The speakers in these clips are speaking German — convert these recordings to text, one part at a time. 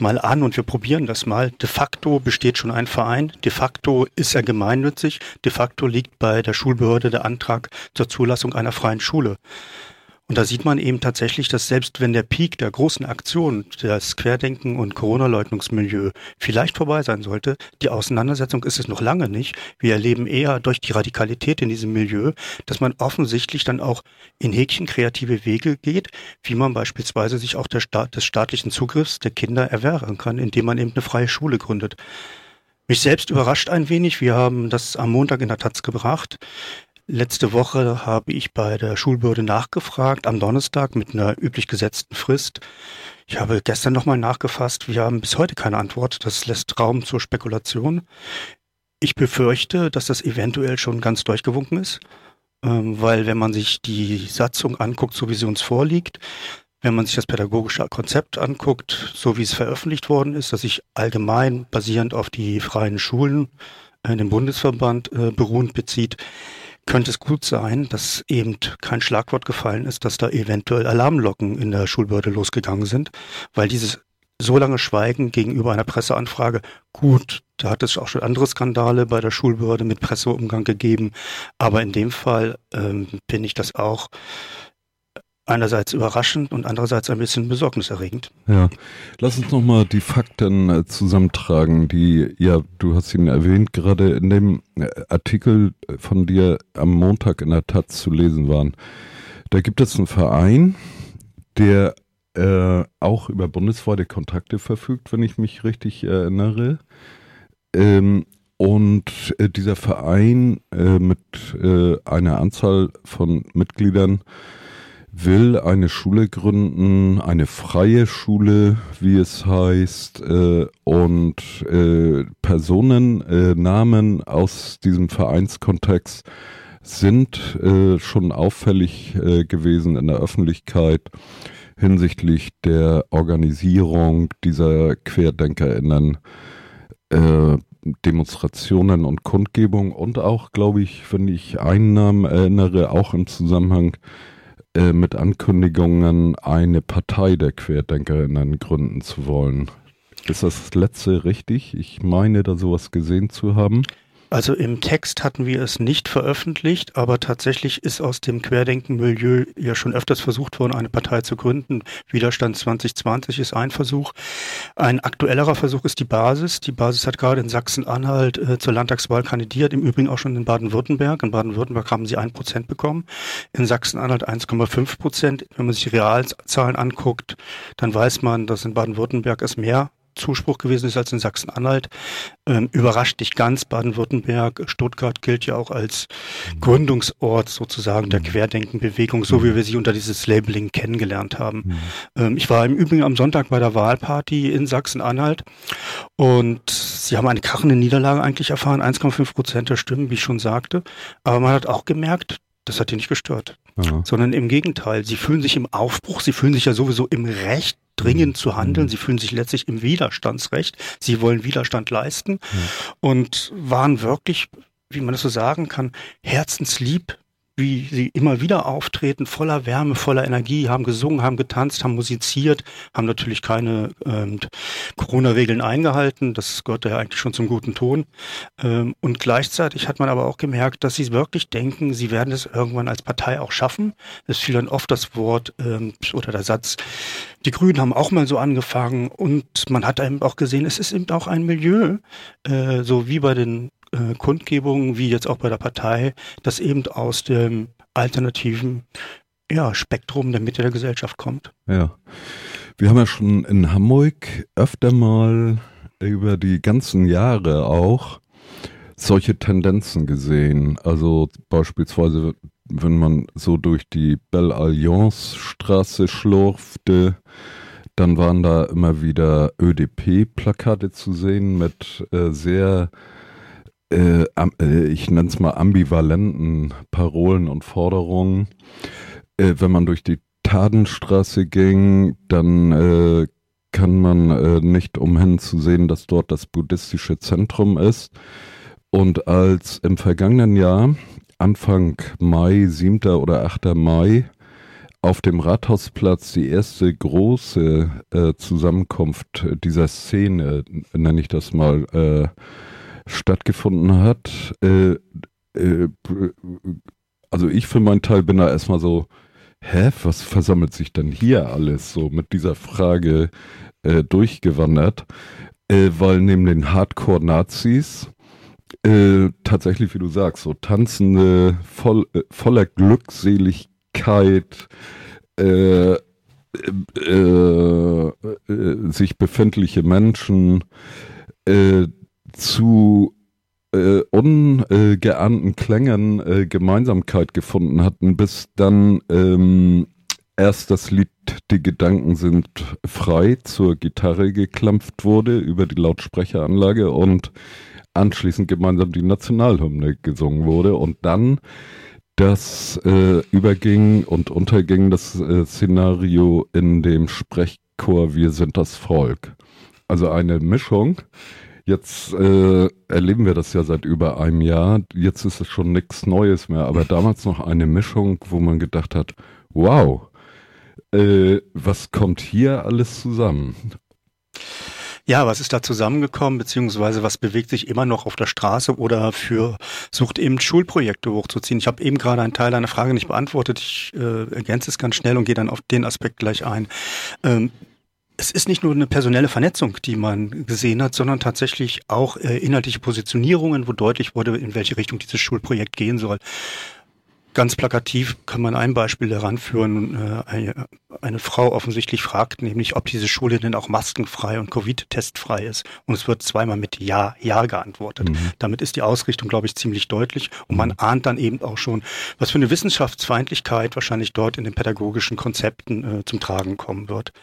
mal an und wir probieren das mal. De facto besteht schon ein Verein, de facto ist er gemeinnützig, de facto liegt bei der Schulbehörde der Antrag zur Zulassung einer freien Schule. Und da sieht man eben tatsächlich, dass selbst wenn der Peak der großen Aktion, das Querdenken- und Corona-Leugnungsmilieu vielleicht vorbei sein sollte, die Auseinandersetzung ist es noch lange nicht. Wir erleben eher durch die Radikalität in diesem Milieu, dass man offensichtlich dann auch in Häkchen kreative Wege geht, wie man beispielsweise sich auch des staatlichen Zugriffs der Kinder erwehren kann, indem man eben eine freie Schule gründet. Mich selbst überrascht ein wenig. Wir haben das am Montag in der Taz gebracht. Letzte Woche habe ich bei der Schulbehörde nachgefragt, am Donnerstag mit einer üblich gesetzten Frist. Ich habe gestern nochmal nachgefasst. Wir haben bis heute keine Antwort. Das lässt Raum zur Spekulation. Ich befürchte, dass das eventuell schon ganz durchgewunken ist, weil wenn man sich die Satzung anguckt, so wie sie uns vorliegt, wenn man sich das pädagogische Konzept anguckt, so wie es veröffentlicht worden ist, dass sich allgemein basierend auf die freien Schulen den Bundesverband beruhend bezieht, könnte es gut sein, dass eben kein Schlagwort gefallen ist, dass da eventuell Alarmglocken in der Schulbehörde losgegangen sind, weil dieses so lange Schweigen gegenüber einer Presseanfrage, gut, da hat es auch schon andere Skandale bei der Schulbehörde mit Presseumgang gegeben, aber in dem Fall finde ich das auch einerseits überraschend und andererseits ein bisschen besorgniserregend. Ja, lass uns nochmal die Fakten zusammentragen, die, ja, du hast ihn erwähnt, gerade in dem Artikel von dir am Montag in der Taz zu lesen waren. Da gibt es einen Verein, der auch über bundesweite Kontakte verfügt, wenn ich mich richtig erinnere. Und dieser Verein mit einer Anzahl von Mitgliedern will eine Schule gründen, eine freie Schule, wie es heißt, und Personennamen aus diesem Vereinskontext sind schon auffällig gewesen in der Öffentlichkeit hinsichtlich der Organisierung dieser QuerdenkerInnen, Demonstrationen und Kundgebungen und auch, glaube ich, wenn ich einen Namen erinnere, auch im Zusammenhang mit Ankündigungen, eine Partei der QuerdenkerInnen gründen zu wollen. Ist das letzte richtig? Ich meine, da sowas gesehen zu haben. Also im Text hatten wir es nicht veröffentlicht, aber tatsächlich ist aus dem Querdenken-Milieu ja schon öfters versucht worden, eine Partei zu gründen. Widerstand 2020 ist ein Versuch. Ein aktuellerer Versuch ist die Basis. Die Basis hat gerade in Sachsen-Anhalt zur Landtagswahl kandidiert, im Übrigen auch schon in Baden-Württemberg. In Baden-Württemberg haben sie 1% bekommen, in Sachsen-Anhalt 1,5%. Wenn man sich die Realzahlen anguckt, dann weiß man, dass in Baden-Württemberg es mehr Zuspruch gewesen ist als in Sachsen-Anhalt. Überrascht nicht ganz, Baden-Württemberg, Stuttgart gilt ja auch als Gründungsort sozusagen der Querdenkenbewegung, so wie wir sie unter dieses Labeling kennengelernt haben. Ich war im Übrigen am Sonntag bei der Wahlparty in Sachsen-Anhalt und sie haben eine krachende Niederlage eigentlich erfahren, 1,5% der Stimmen, wie ich schon sagte. Aber man hat auch gemerkt, das hat die nicht gestört, sondern im Gegenteil. Sie fühlen sich im Aufbruch, sie fühlen sich ja sowieso im Recht, dringend zu handeln. Sie fühlen sich letztlich im Widerstandsrecht. Sie wollen Widerstand leisten und waren wirklich, wie man das so sagen kann, herzenslieb, wie sie immer wieder auftreten, voller Wärme, voller Energie, haben gesungen, haben getanzt, haben musiziert, haben natürlich keine Corona-Regeln eingehalten. Das gehört ja eigentlich schon zum guten Ton. Und gleichzeitig hat man aber auch gemerkt, dass sie wirklich denken, sie werden es irgendwann als Partei auch schaffen. Es fiel dann oft das Wort oder der Satz, die Grünen haben auch mal so angefangen und man hat eben auch gesehen, es ist eben auch ein Milieu, so wie bei den Kundgebungen, wie jetzt auch bei der Partei, das eben aus dem alternativen Spektrum der Mitte der Gesellschaft kommt. Ja, wir haben ja schon in Hamburg öfter mal über die ganzen Jahre auch solche Tendenzen gesehen. Also beispielsweise, wenn man so durch die Belle Alliance Straße schlurfte, dann waren da immer wieder ÖDP-Plakate zu sehen mit sehr ich nenne es mal ambivalenten Parolen und Forderungen. Wenn man durch die Tadenstraße ging, dann kann man nicht umhin zu sehen, dass dort das buddhistische Zentrum ist. Und als im vergangenen Jahr, Anfang Mai, 7. oder 8. Mai, auf dem Rathausplatz die erste große Zusammenkunft dieser Szene, nenne ich das mal, stattgefunden hat. Also ich für meinen Teil bin da erstmal so, was versammelt sich denn hier alles so mit dieser Frage durchgewandert, weil neben den Hardcore-Nazis tatsächlich, wie du sagst, so tanzende, voller Glückseligkeit sich befindliche Menschen zu ungeahnten Klängen Gemeinsamkeit gefunden hatten, bis dann erst das Lied Die Gedanken sind frei zur Gitarre geklampft wurde über die Lautsprecheranlage und anschließend gemeinsam die Nationalhymne gesungen wurde und dann das überging und unterging das Szenario in dem Sprechchor Wir sind das Volk. Also eine Mischung. Jetzt erleben wir das ja seit über einem Jahr. Jetzt ist es schon nichts Neues mehr, aber damals noch eine Mischung, wo man gedacht hat, wow, was kommt hier alles zusammen? Ja, was ist da zusammengekommen, beziehungsweise was bewegt sich immer noch auf der Straße oder versucht eben Schulprojekte hochzuziehen? Ich habe eben gerade einen Teil deiner Frage nicht beantwortet. Ich ergänze es ganz schnell und gehe dann auf den Aspekt gleich ein. Es ist nicht nur eine personelle Vernetzung, die man gesehen hat, sondern tatsächlich auch inhaltliche Positionierungen, wo deutlich wurde, in welche Richtung dieses Schulprojekt gehen soll. Ganz plakativ kann man ein Beispiel daran führen. Eine Frau offensichtlich fragt nämlich, ob diese Schule denn auch maskenfrei und Covid-testfrei ist. Und es wird zweimal mit Ja, Ja geantwortet. Damit ist die Ausrichtung, glaube ich, ziemlich deutlich. Und man ahnt dann eben auch schon, was für eine Wissenschaftsfeindlichkeit wahrscheinlich dort in den pädagogischen Konzepten zum Tragen kommen wird.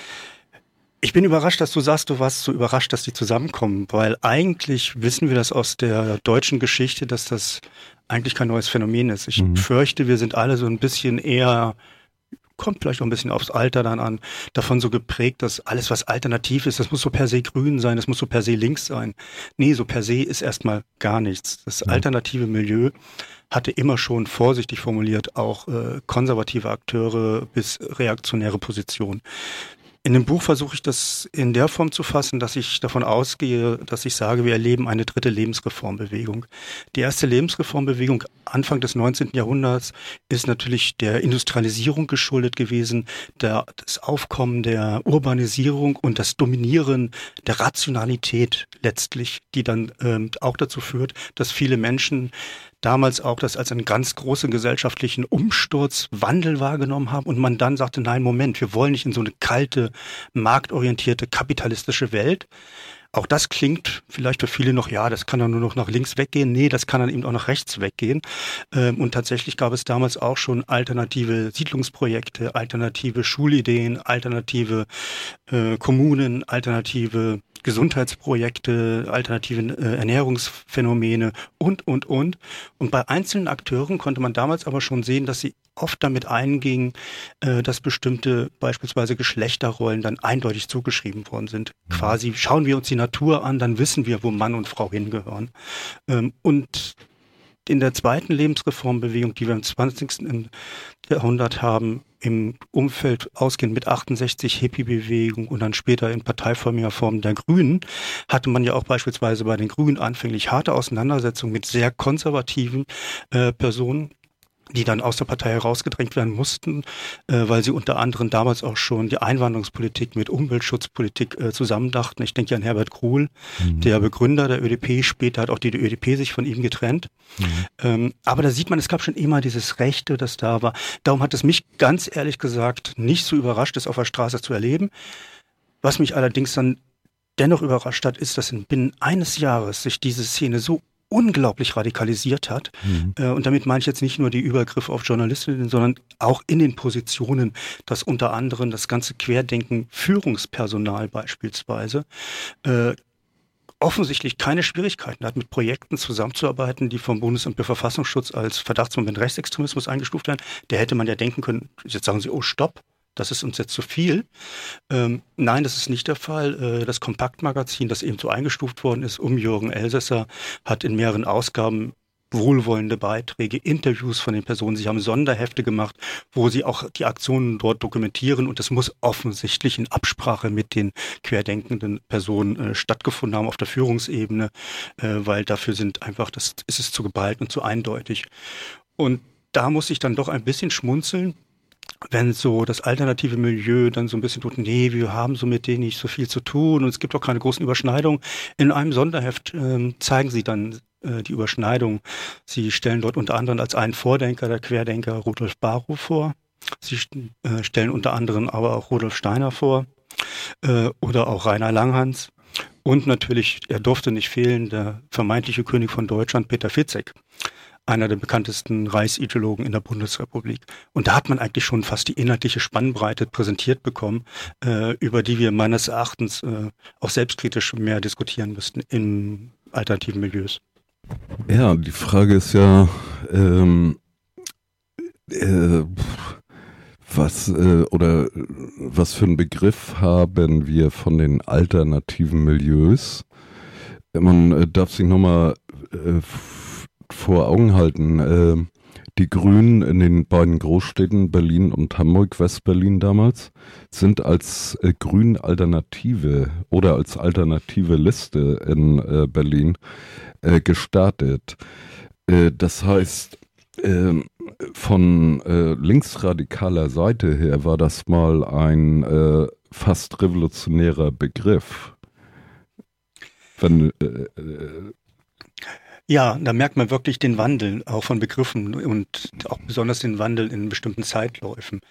Ich bin überrascht, dass du sagst, du warst so überrascht, dass die zusammenkommen, weil eigentlich wissen wir das aus der deutschen Geschichte, dass das eigentlich kein neues Phänomen ist. Ich fürchte, wir sind alle so ein bisschen eher, kommt vielleicht auch ein bisschen aufs Alter dann an, davon so geprägt, dass alles, was alternativ ist, das muss so per se grün sein, das muss so per se links sein. Nee, so per se ist erstmal gar nichts. Das alternative Milieu hatte immer schon, vorsichtig formuliert, auch konservative Akteure bis reaktionäre Positionen. In dem Buch versuche ich das in der Form zu fassen, dass ich davon ausgehe, dass ich sage, wir erleben eine dritte Lebensreformbewegung. Die erste Lebensreformbewegung Anfang des 19. Jahrhunderts ist natürlich der Industrialisierung geschuldet gewesen, das Aufkommen der Urbanisierung und das Dominieren der Rationalität letztlich, die dann auch dazu führt, dass viele Menschen damals auch das als einen ganz großen gesellschaftlichen Umsturzwandel wahrgenommen haben und man dann sagte, nein, Moment, wir wollen nicht in so eine kalte, marktorientierte, kapitalistische Welt. Auch das klingt vielleicht für viele noch, ja, das kann dann nur noch nach links weggehen. Nee, das kann dann eben auch nach rechts weggehen. Und tatsächlich gab es damals auch schon alternative Siedlungsprojekte, alternative Schulideen, alternative Kommunen, alternative Gesundheitsprojekte, alternative Ernährungsphänomene und. Und bei einzelnen Akteuren konnte man damals aber schon sehen, dass sie oft damit eingingen, dass bestimmte beispielsweise Geschlechterrollen dann eindeutig zugeschrieben worden sind. Quasi schauen wir uns die Natur an, dann wissen wir, wo Mann und Frau hingehören. Und in der zweiten Lebensreformbewegung, die wir im 20. Jahrhundert haben, im Umfeld ausgehend mit 68 Hippie-Bewegung und dann später in parteiförmiger Form der Grünen, hatte man ja auch beispielsweise bei den Grünen anfänglich harte Auseinandersetzungen mit sehr konservativen Personen, die dann aus der Partei herausgedrängt werden mussten, weil sie unter anderem damals auch schon die Einwanderungspolitik mit Umweltschutzpolitik zusammendachten. Ich denke an Herbert Gruhl, der Begründer der ÖDP. Später hat auch die ÖDP sich von ihm getrennt. Aber da sieht man, es gab schon immer dieses Rechte, das da war. Darum hat es mich ganz ehrlich gesagt nicht so überrascht, es auf der Straße zu erleben. Was mich allerdings dann dennoch überrascht hat, ist, dass binnen eines Jahres sich diese Szene so unglaublich radikalisiert hat. Und damit meine ich jetzt nicht nur die Übergriffe auf Journalistinnen, sondern auch in den Positionen, dass unter anderem das ganze Querdenken Führungspersonal beispielsweise offensichtlich keine Schwierigkeiten hat, mit Projekten zusammenzuarbeiten, die vom Bundesamt für Verfassungsschutz als Verdachtsmoment Rechtsextremismus eingestuft werden. Da hätte man ja denken können, jetzt sagen sie, oh stopp, das ist uns jetzt zu viel. Nein, das ist nicht der Fall. Das Kompaktmagazin, das eben so eingestuft worden ist, um Jürgen Elsässer, hat in mehreren Ausgaben wohlwollende Beiträge, Interviews von den Personen. Sie haben Sonderhefte gemacht, wo sie auch die Aktionen dort dokumentieren und das muss offensichtlich in Absprache mit den querdenkenden Personen stattgefunden haben auf der Führungsebene, weil dafür ist es zu geballt und zu eindeutig. Und da muss ich dann doch ein bisschen schmunzeln, wenn so das alternative Milieu dann so ein bisschen tut, nee, wir haben so mit denen nicht so viel zu tun und es gibt auch keine großen Überschneidungen. In einem Sonderheft zeigen sie dann die Überschneidung. Sie stellen dort unter anderem als einen Vordenker der Querdenker Rudolf Barrow vor. Sie stellen unter anderem aber auch Rudolf Steiner vor oder auch Rainer Langhans. Und natürlich, er durfte nicht fehlen, der vermeintliche König von Deutschland, Peter Fitzek, einer der bekanntesten Reichsideologen in der Bundesrepublik. Und da hat man eigentlich schon fast die inhaltliche Spannbreite präsentiert bekommen, über die wir meines Erachtens auch selbstkritisch mehr diskutieren müssten in alternativen Milieus. Ja, die Frage ist ja, was für einen Begriff haben wir von den alternativen Milieus? Man darf sich nochmal vor Augen halten, die Grünen in den beiden Großstädten Berlin und Hamburg, West-Berlin damals, sind als Grün-Alternative oder als alternative Liste in Berlin gestartet. Das heißt, von linksradikaler Seite her war das mal ein fast revolutionärer Begriff. Ja, da merkt man wirklich den Wandel auch von Begriffen und auch besonders den Wandel in bestimmten Zeitläufen.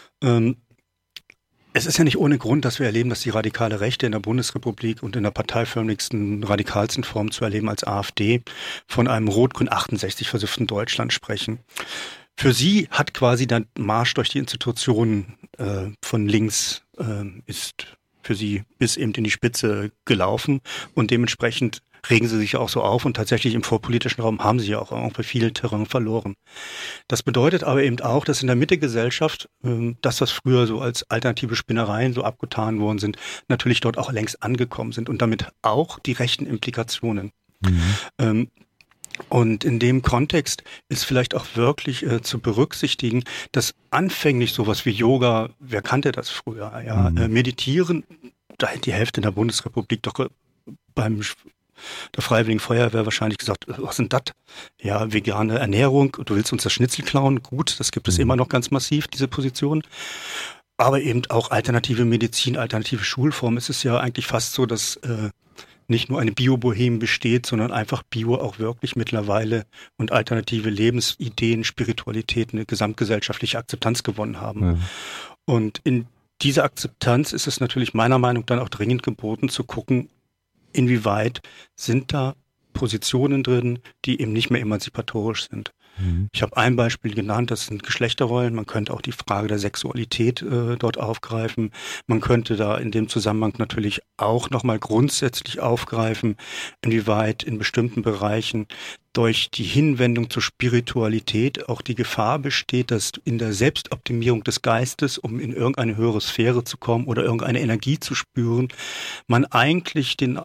Es ist ja nicht ohne Grund, dass wir erleben, dass die radikale Rechte in der Bundesrepublik und in der parteiförmigsten, radikalsten Form zu erleben als AfD von einem rot-grün 68 versifften Deutschland sprechen. Für sie hat quasi der Marsch durch die Institutionen von links ist für sie bis eben in die Spitze gelaufen und dementsprechend regen sie sich auch so auf und tatsächlich im vorpolitischen Raum haben sie ja auch bei vielen Terrain verloren. Das bedeutet aber eben auch, dass in der Mitte-Gesellschaft das, was früher so als alternative Spinnereien so abgetan worden sind, natürlich dort auch längst angekommen sind und damit auch die rechten Implikationen. Mhm. Und in dem Kontext ist vielleicht auch wirklich zu berücksichtigen, dass anfänglich sowas wie Yoga, wer kannte das früher, ja, Meditieren, da hätte die Hälfte in der Bundesrepublik doch beim der Freiwilligen Feuerwehr wahrscheinlich gesagt, was sind das? Ja, vegane Ernährung, du willst uns das Schnitzel klauen? Gut, das gibt es immer noch ganz massiv, diese Position. Aber eben auch alternative Medizin, alternative Schulformen. Es ist ja eigentlich fast so, dass nicht nur eine Bio-Bohem besteht, sondern einfach Bio auch wirklich mittlerweile und alternative Lebensideen, Spiritualität eine gesamtgesellschaftliche Akzeptanz gewonnen haben. Ja. Und in dieser Akzeptanz ist es natürlich meiner Meinung nach dann auch dringend geboten zu gucken, inwieweit sind da Positionen drin, die eben nicht mehr emanzipatorisch sind. Mhm. Ich habe ein Beispiel genannt, das sind Geschlechterrollen. Man könnte auch die Frage der Sexualität dort aufgreifen. Man könnte da in dem Zusammenhang natürlich auch nochmal grundsätzlich aufgreifen, inwieweit in bestimmten Bereichen durch die Hinwendung zur Spiritualität auch die Gefahr besteht, dass in der Selbstoptimierung des Geistes, um in irgendeine höhere Sphäre zu kommen oder irgendeine Energie zu spüren, man eigentlich den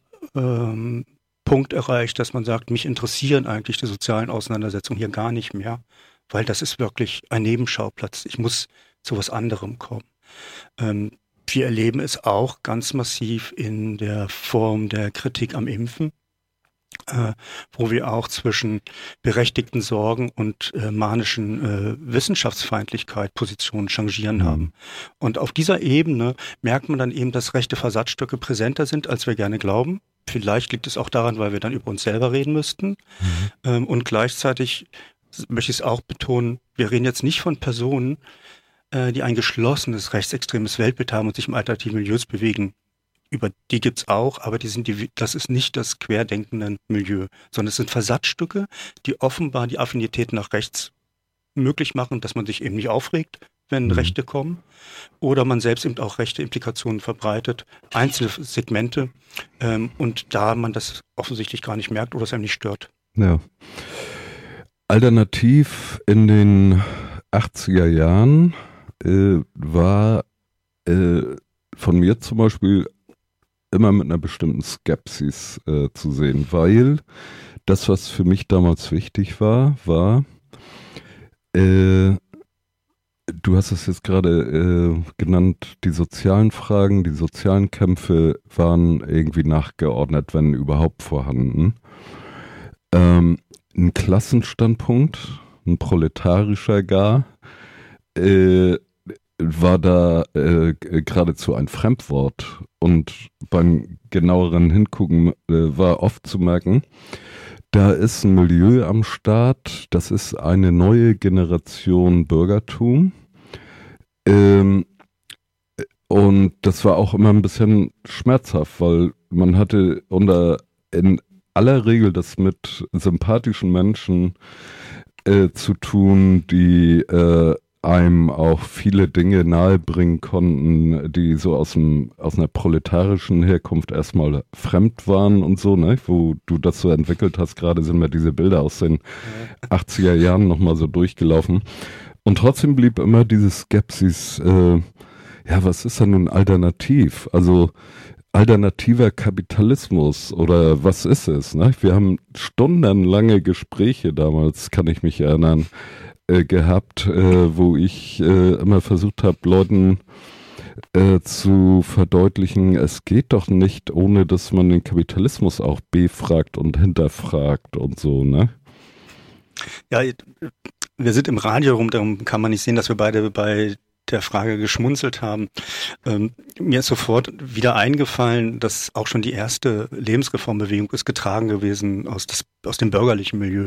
Punkt erreicht, dass man sagt, mich interessieren eigentlich die sozialen Auseinandersetzungen hier gar nicht mehr, weil das ist wirklich ein Nebenschauplatz. Ich muss zu was anderem kommen. Wir erleben es auch ganz massiv in der Form der Kritik am Impfen, wo wir auch zwischen berechtigten Sorgen und manischen Wissenschaftsfeindlichkeit Positionen changieren haben. Und auf dieser Ebene merkt man dann eben, dass rechte Versatzstücke präsenter sind, als wir gerne glauben. Vielleicht liegt es auch daran, weil wir dann über uns selber reden müssten. Mhm. Und gleichzeitig möchte ich es auch betonen, wir reden jetzt nicht von Personen, die ein geschlossenes rechtsextremes Weltbild haben und sich im alternativen Milieus bewegen. Über die gibt's auch, aber das ist nicht das querdenkende Milieu, sondern es sind Versatzstücke, die offenbar die Affinität nach rechts möglich machen, dass man sich eben nicht aufregt, wenn Rechte kommen, oder man selbst eben auch rechte Implikationen verbreitet, einzelne Segmente, und da man das offensichtlich gar nicht merkt oder es einem nicht stört. Ja. Alternativ in den 80er Jahren war von mir zum Beispiel immer mit einer bestimmten Skepsis zu sehen, weil das, was für mich damals wichtig war, du hast es jetzt gerade genannt, die sozialen Fragen, die sozialen Kämpfe waren irgendwie nachgeordnet, wenn überhaupt vorhanden. Ein Klassenstandpunkt, ein proletarischer gar, war da geradezu ein Fremdwort. Und beim genaueren Hingucken war oft zu merken, da ist ein Milieu am Start, das ist eine neue Generation Bürgertum. Und das war auch immer ein bisschen schmerzhaft, weil man hatte in aller Regel das mit sympathischen Menschen zu tun, die einem auch viele Dinge nahebringen konnten, die so aus einer proletarischen Herkunft erstmal fremd waren und so, ne? Wo du das so entwickelt hast, gerade sind mir diese Bilder aus den 80er Jahren nochmal so durchgelaufen. Und trotzdem blieb immer diese Skepsis, was ist denn nun alternativ? Also alternativer Kapitalismus oder was ist es? Ne? Wir haben stundenlange Gespräche damals, kann ich mich erinnern, gehabt, wo ich immer versucht habe, Leuten zu verdeutlichen, es geht doch nicht, ohne dass man den Kapitalismus auch befragt und hinterfragt und so, ne? Ja, wir sind im Radio rum, darum kann man nicht sehen, dass wir beide bei der Frage geschmunzelt haben. Mir ist sofort wieder eingefallen, dass auch schon die erste Lebensreformbewegung ist getragen gewesen aus dem bürgerlichen Milieu.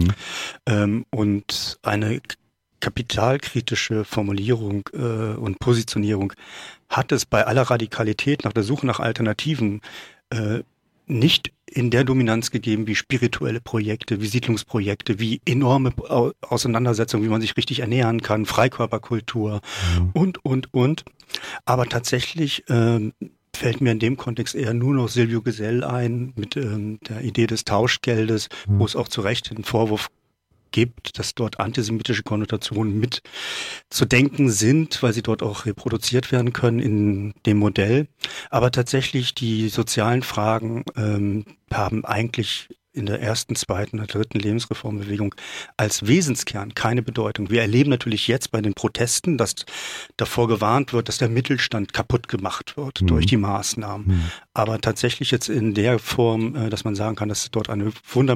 Und eine kapitalkritische Formulierung und Positionierung hat es bei aller Radikalität nach der Suche nach Alternativen nicht in der Dominanz gegeben wie spirituelle Projekte, wie Siedlungsprojekte, wie enorme Auseinandersetzungen, wie man sich richtig ernähren kann, Freikörperkultur und. Aber tatsächlich fällt mir in dem Kontext eher nur noch Silvio Gesell ein mit der Idee des Tauschgeldes, wo es auch zu Recht den Vorwurf gibt, dass dort antisemitische Konnotationen mit zu denken sind, weil sie dort auch reproduziert werden können in dem Modell. Aber tatsächlich die sozialen Fragen haben eigentlich in der ersten, zweiten oder dritten Lebensreformbewegung als Wesenskern keine Bedeutung. Wir erleben natürlich jetzt bei den Protesten, dass davor gewarnt wird, dass der Mittelstand kaputt gemacht wird durch die Maßnahmen. Aber tatsächlich jetzt in der Form, dass man sagen kann, dass dort eine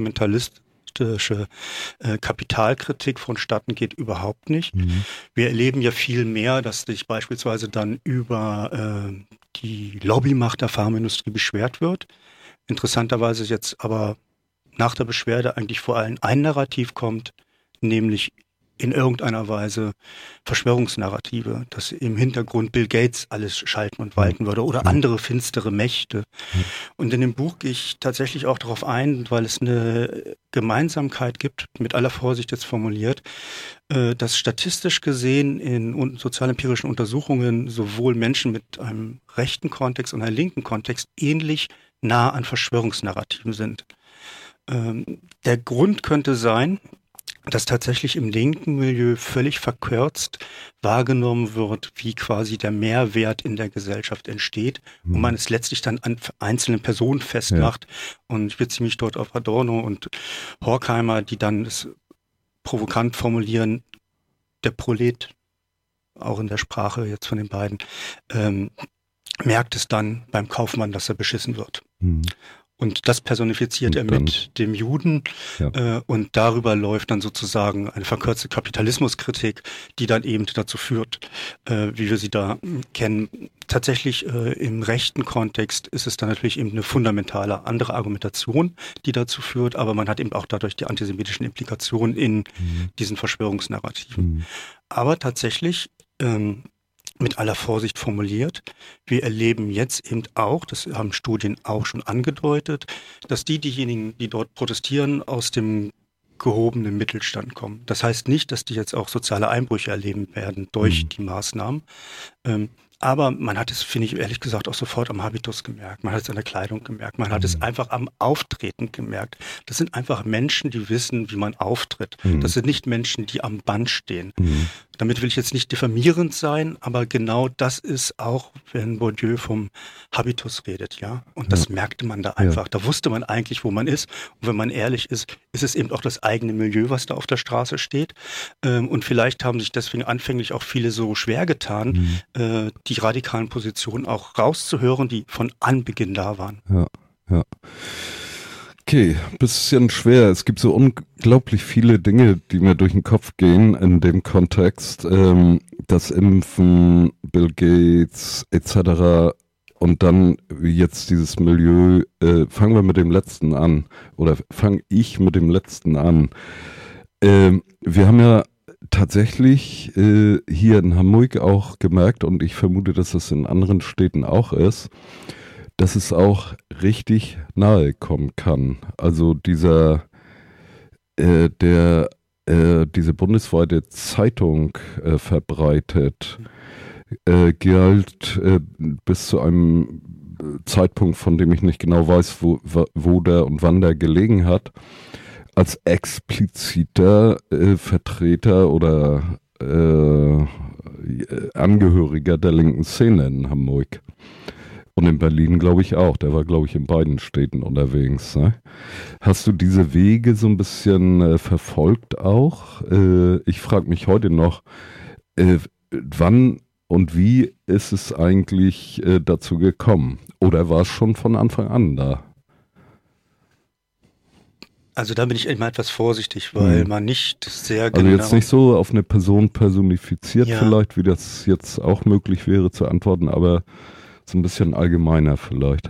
Kapitalkritik vonstatten geht, überhaupt nicht. Wir erleben ja viel mehr, dass sich beispielsweise dann über die Lobbymacht der Pharmaindustrie beschwert wird. Interessanterweise jetzt aber nach der Beschwerde eigentlich vor allem ein Narrativ kommt, nämlich in irgendeiner Weise Verschwörungsnarrative, dass im Hintergrund Bill Gates alles schalten und walten würde oder andere finstere Mächte. Und in dem Buch gehe ich tatsächlich auch darauf ein, weil es eine Gemeinsamkeit gibt, mit aller Vorsicht jetzt formuliert, dass statistisch gesehen in sozialempirischen Untersuchungen sowohl Menschen mit einem rechten Kontext und einem linken Kontext ähnlich nah an Verschwörungsnarrativen sind. Der Grund könnte sein, dass tatsächlich im linken Milieu völlig verkürzt wahrgenommen wird, wie quasi der Mehrwert in der Gesellschaft entsteht und man es letztlich dann an einzelnen Personen festmacht. Und ich beziehe mich dort auf Adorno und Horkheimer, die dann es provokant formulieren, der Prolet, auch in der Sprache jetzt von den beiden, merkt es dann beim Kaufmann, dass er beschissen wird. Und das personifiziert er mit dem Juden und darüber läuft dann sozusagen eine verkürzte Kapitalismuskritik, die dann eben dazu führt, wie wir sie da kennen. Tatsächlich im rechten Kontext ist es dann natürlich eben eine fundamentale andere Argumentation, die dazu führt, aber man hat eben auch dadurch die antisemitischen Implikationen in diesen Verschwörungsnarrativen. Aber tatsächlich mit aller Vorsicht formuliert. Wir erleben jetzt eben auch, das haben Studien auch schon angedeutet, dass diejenigen, die dort protestieren, aus dem gehobenen Mittelstand kommen. Das heißt nicht, dass die jetzt auch soziale Einbrüche erleben werden durch die Maßnahmen. Aber man hat es, finde ich ehrlich gesagt, auch sofort am Habitus gemerkt. Man hat es an der Kleidung gemerkt. Man hat es einfach am Auftreten gemerkt. Das sind einfach Menschen, die wissen, wie man auftritt. Das sind nicht Menschen, die am Band stehen. damit will ich jetzt nicht diffamierend sein, aber genau das ist auch, wenn Bourdieu vom Habitus redet, ja. Und das merkte man da einfach. Ja. Da wusste man eigentlich, wo man ist. Und wenn man ehrlich ist, ist es eben auch das eigene Milieu, was da auf der Straße steht. Und vielleicht haben sich deswegen anfänglich auch viele so schwer getan, die radikalen Positionen auch rauszuhören, die von Anbeginn da waren. Ja, ja. Okay, bisschen schwer. Es gibt so unglaublich viele Dinge, die mir durch den Kopf gehen in dem Kontext. Das Impfen, Bill Gates etc. Und dann jetzt dieses Milieu. Fangen wir mit dem letzten an. Oder fange ich mit dem letzten an. Wir haben ja tatsächlich hier in Hamburg auch gemerkt, und ich vermute, dass das in anderen Städten auch ist, dass es auch richtig nahe kommen kann. Also diese bundesweite Zeitung verbreitet, galt bis zu einem Zeitpunkt, von dem ich nicht genau weiß, wo der und wann der gelegen hat, als expliziter Vertreter oder Angehöriger der linken Szene in Hamburg. Und in Berlin, glaube ich, auch. Der war, glaube ich, in beiden Städten unterwegs. Ne? Hast du diese Wege so ein bisschen verfolgt auch? Ich frage mich heute noch, wann und wie ist es eigentlich dazu gekommen? Oder war es schon von Anfang an da? Also da bin ich immer etwas vorsichtig, weil man nicht sehr genau... Also jetzt nicht so auf eine Person personifiziert vielleicht, wie das jetzt auch möglich wäre zu antworten, aber so ein bisschen allgemeiner vielleicht.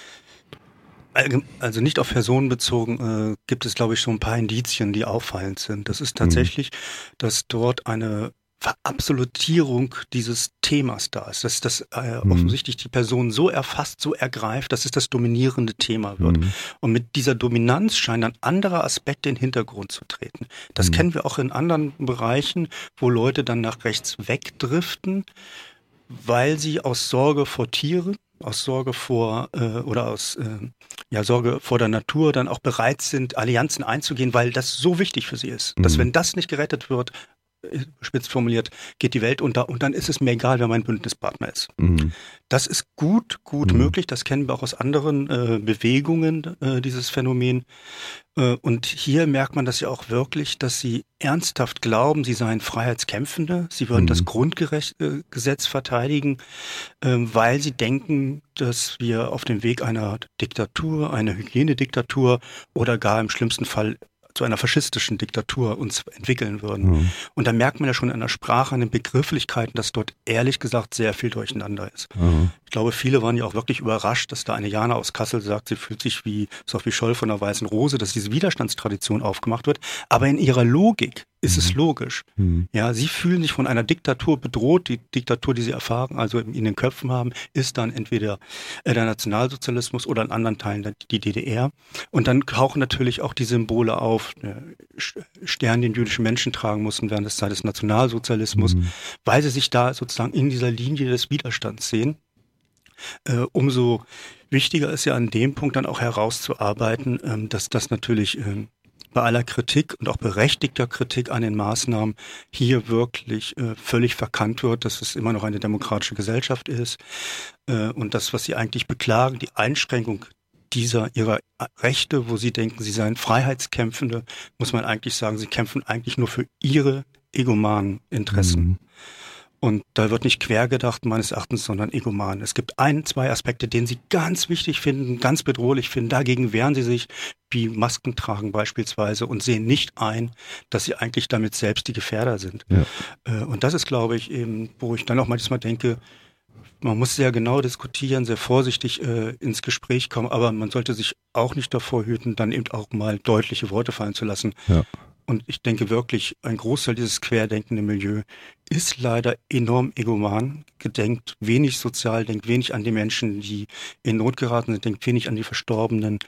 Also nicht auf Personen bezogen, gibt es, glaube ich, so ein paar Indizien, die auffallend sind. Das ist tatsächlich, dass dort eine Verabsolutierung dieses Themas da ist, dass das offensichtlich die Person so erfasst, so ergreift, dass es das dominierende Thema wird. Und mit dieser Dominanz scheinen dann andere Aspekte in den Hintergrund zu treten. Das kennen wir auch in anderen Bereichen, wo Leute dann nach rechts wegdriften, weil sie aus Sorge vor Tieren, aus Sorge vor Sorge vor der Natur dann auch bereit sind, Allianzen einzugehen, weil das so wichtig für sie ist, dass wenn das nicht gerettet wird, spitz formuliert, geht die Welt unter und dann ist es mir egal, wer mein Bündnispartner ist. Das ist gut möglich, das kennen wir auch aus anderen Bewegungen, dieses Phänomen. Und hier merkt man das ja auch wirklich, dass sie ernsthaft glauben, sie seien Freiheitskämpfende, sie würden das Grundgesetz verteidigen, weil sie denken, dass wir auf dem Weg einer Diktatur, einer Hygienediktatur oder gar im schlimmsten Fall zu einer faschistischen Diktatur uns entwickeln würden. Und da merkt man ja schon an der Sprache, an den Begrifflichkeiten, dass dort ehrlich gesagt sehr viel durcheinander ist. Ich glaube, viele waren ja auch wirklich überrascht, dass da eine Jana aus Kassel sagt, sie fühlt sich wie Sophie Scholl von der Weißen Rose, dass diese Widerstandstradition aufgemacht wird. Aber in ihrer Logik ist es logisch. Ja, sie fühlen sich von einer Diktatur bedroht. Die Diktatur, die sie erfahren, also in den Köpfen haben, ist dann entweder der Nationalsozialismus oder in anderen Teilen die DDR. Und dann tauchen natürlich auch die Symbole auf. Stern, den jüdische Menschen tragen mussten während der Zeit des Nationalsozialismus, weil sie sich da sozusagen in dieser Linie des Widerstands sehen. Umso wichtiger ist ja an dem Punkt dann auch herauszuarbeiten, dass das natürlich bei aller Kritik und auch berechtigter Kritik an den Maßnahmen hier wirklich völlig verkannt wird, dass es immer noch eine demokratische Gesellschaft ist und das, was sie eigentlich beklagen, die Einschränkung ihrer Rechte, wo sie denken, sie seien Freiheitskämpfende, muss man eigentlich sagen, sie kämpfen eigentlich nur für ihre egomanen Interessen. Und da wird nicht quer gedacht, meines Erachtens, sondern egoman. Es gibt zwei Aspekte, den sie ganz wichtig finden, ganz bedrohlich finden. Dagegen wehren sie sich, wie Masken tragen beispielsweise, und sehen nicht ein, dass sie eigentlich damit selbst die Gefährder sind. Und das ist, glaube ich, eben, wo ich dann auch manchmal denke, man muss sehr genau diskutieren, sehr vorsichtig ins Gespräch kommen, aber man sollte sich auch nicht davor hüten, dann eben auch mal deutliche Worte fallen zu lassen. Und ich denke wirklich, ein Großteil dieses querdenkenden Milieu ist leider enorm egoman, denkt wenig sozial, denkt wenig an die Menschen, die in Not geraten sind, denkt wenig an die Verstorbenen.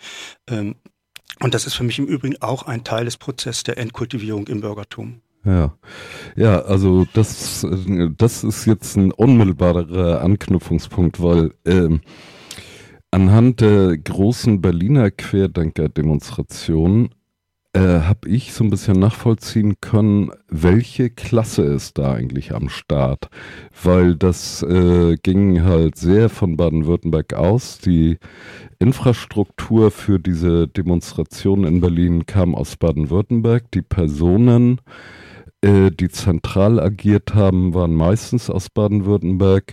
Und das ist für mich im Übrigen auch ein Teil des Prozesses der Entkultivierung im Bürgertum. Ja, also das ist jetzt ein unmittelbarer Anknüpfungspunkt, weil anhand der großen Berliner Querdenker-Demonstration habe ich so ein bisschen nachvollziehen können, welche Klasse ist da eigentlich am Start. Weil das ging halt sehr von Baden-Württemberg aus. Die Infrastruktur für diese Demonstration in Berlin kam aus Baden-Württemberg. Die Personen, die zentral agiert haben, waren meistens aus Baden-Württemberg.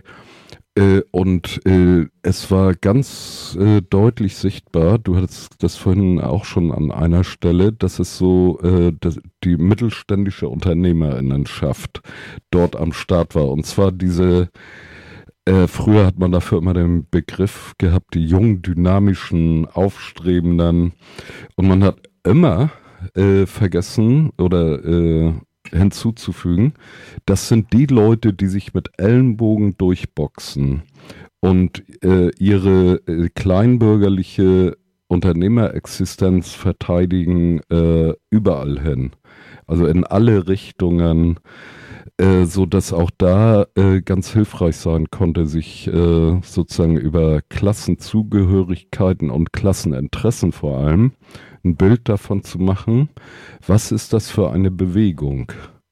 Es war ganz deutlich sichtbar, du hattest das vorhin auch schon an einer Stelle, dass es so die mittelständische Unternehmerinnenschaft dort am Start war. Und zwar früher hat man dafür immer den Begriff gehabt, die jungen, dynamischen, aufstrebenden. Und man hat immer vergessen oder hinzuzufügen, das sind die Leute, die sich mit Ellenbogen durchboxen und ihre kleinbürgerliche Unternehmerexistenz verteidigen überall hin. Also in alle Richtungen, so dass auch da ganz hilfreich sein konnte, sich sozusagen über Klassenzugehörigkeiten und Klasseninteressen vor allem ein Bild davon zu machen, was ist das für eine Bewegung?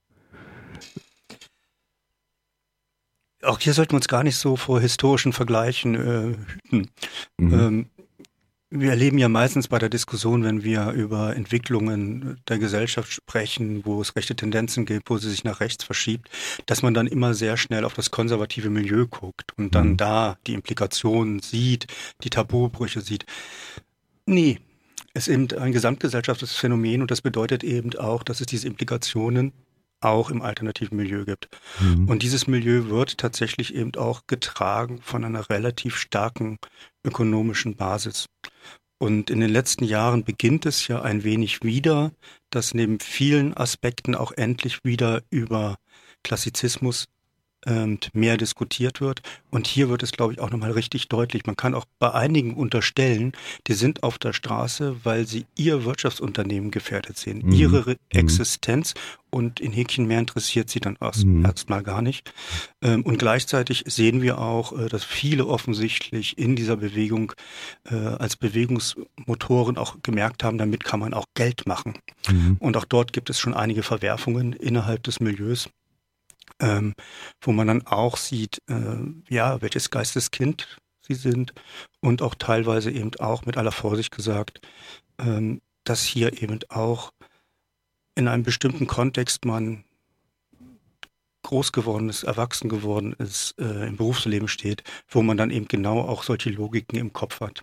Auch hier sollten wir uns gar nicht so vor historischen Vergleichen hüten. Wir erleben ja meistens bei der Diskussion, wenn wir über Entwicklungen der Gesellschaft sprechen, wo es rechte Tendenzen gibt, wo sie sich nach rechts verschiebt, dass man dann immer sehr schnell auf das konservative Milieu guckt und dann da die Implikationen sieht, die Tabubrüche sieht. Nee, es ist eben ein gesamtgesellschaftliches Phänomen und das bedeutet eben auch, dass es diese Implikationen auch im alternativen Milieu gibt. Und dieses Milieu wird tatsächlich eben auch getragen von einer relativ starken ökonomischen Basis. Und in den letzten Jahren beginnt es ja ein wenig wieder, dass neben vielen Aspekten auch endlich wieder über Klassizismus mehr diskutiert wird. Und hier wird es, glaube ich, auch nochmal richtig deutlich. Man kann auch bei einigen unterstellen, die sind auf der Straße, weil sie ihr Wirtschaftsunternehmen gefährdet sehen, ihre Existenz, und in Häkchen mehr interessiert sie dann erstmal gar nicht. Und gleichzeitig sehen wir auch, dass viele offensichtlich in dieser Bewegung als Bewegungsmotoren auch gemerkt haben, damit kann man auch Geld machen. Und auch dort gibt es schon einige Verwerfungen innerhalb des Milieus. Wo man dann auch sieht, welches Geisteskind sie sind und auch teilweise eben auch mit aller Vorsicht gesagt, dass hier eben auch in einem bestimmten Kontext man groß geworden ist, erwachsen geworden ist, im Berufsleben steht, wo man dann eben genau auch solche Logiken im Kopf hat.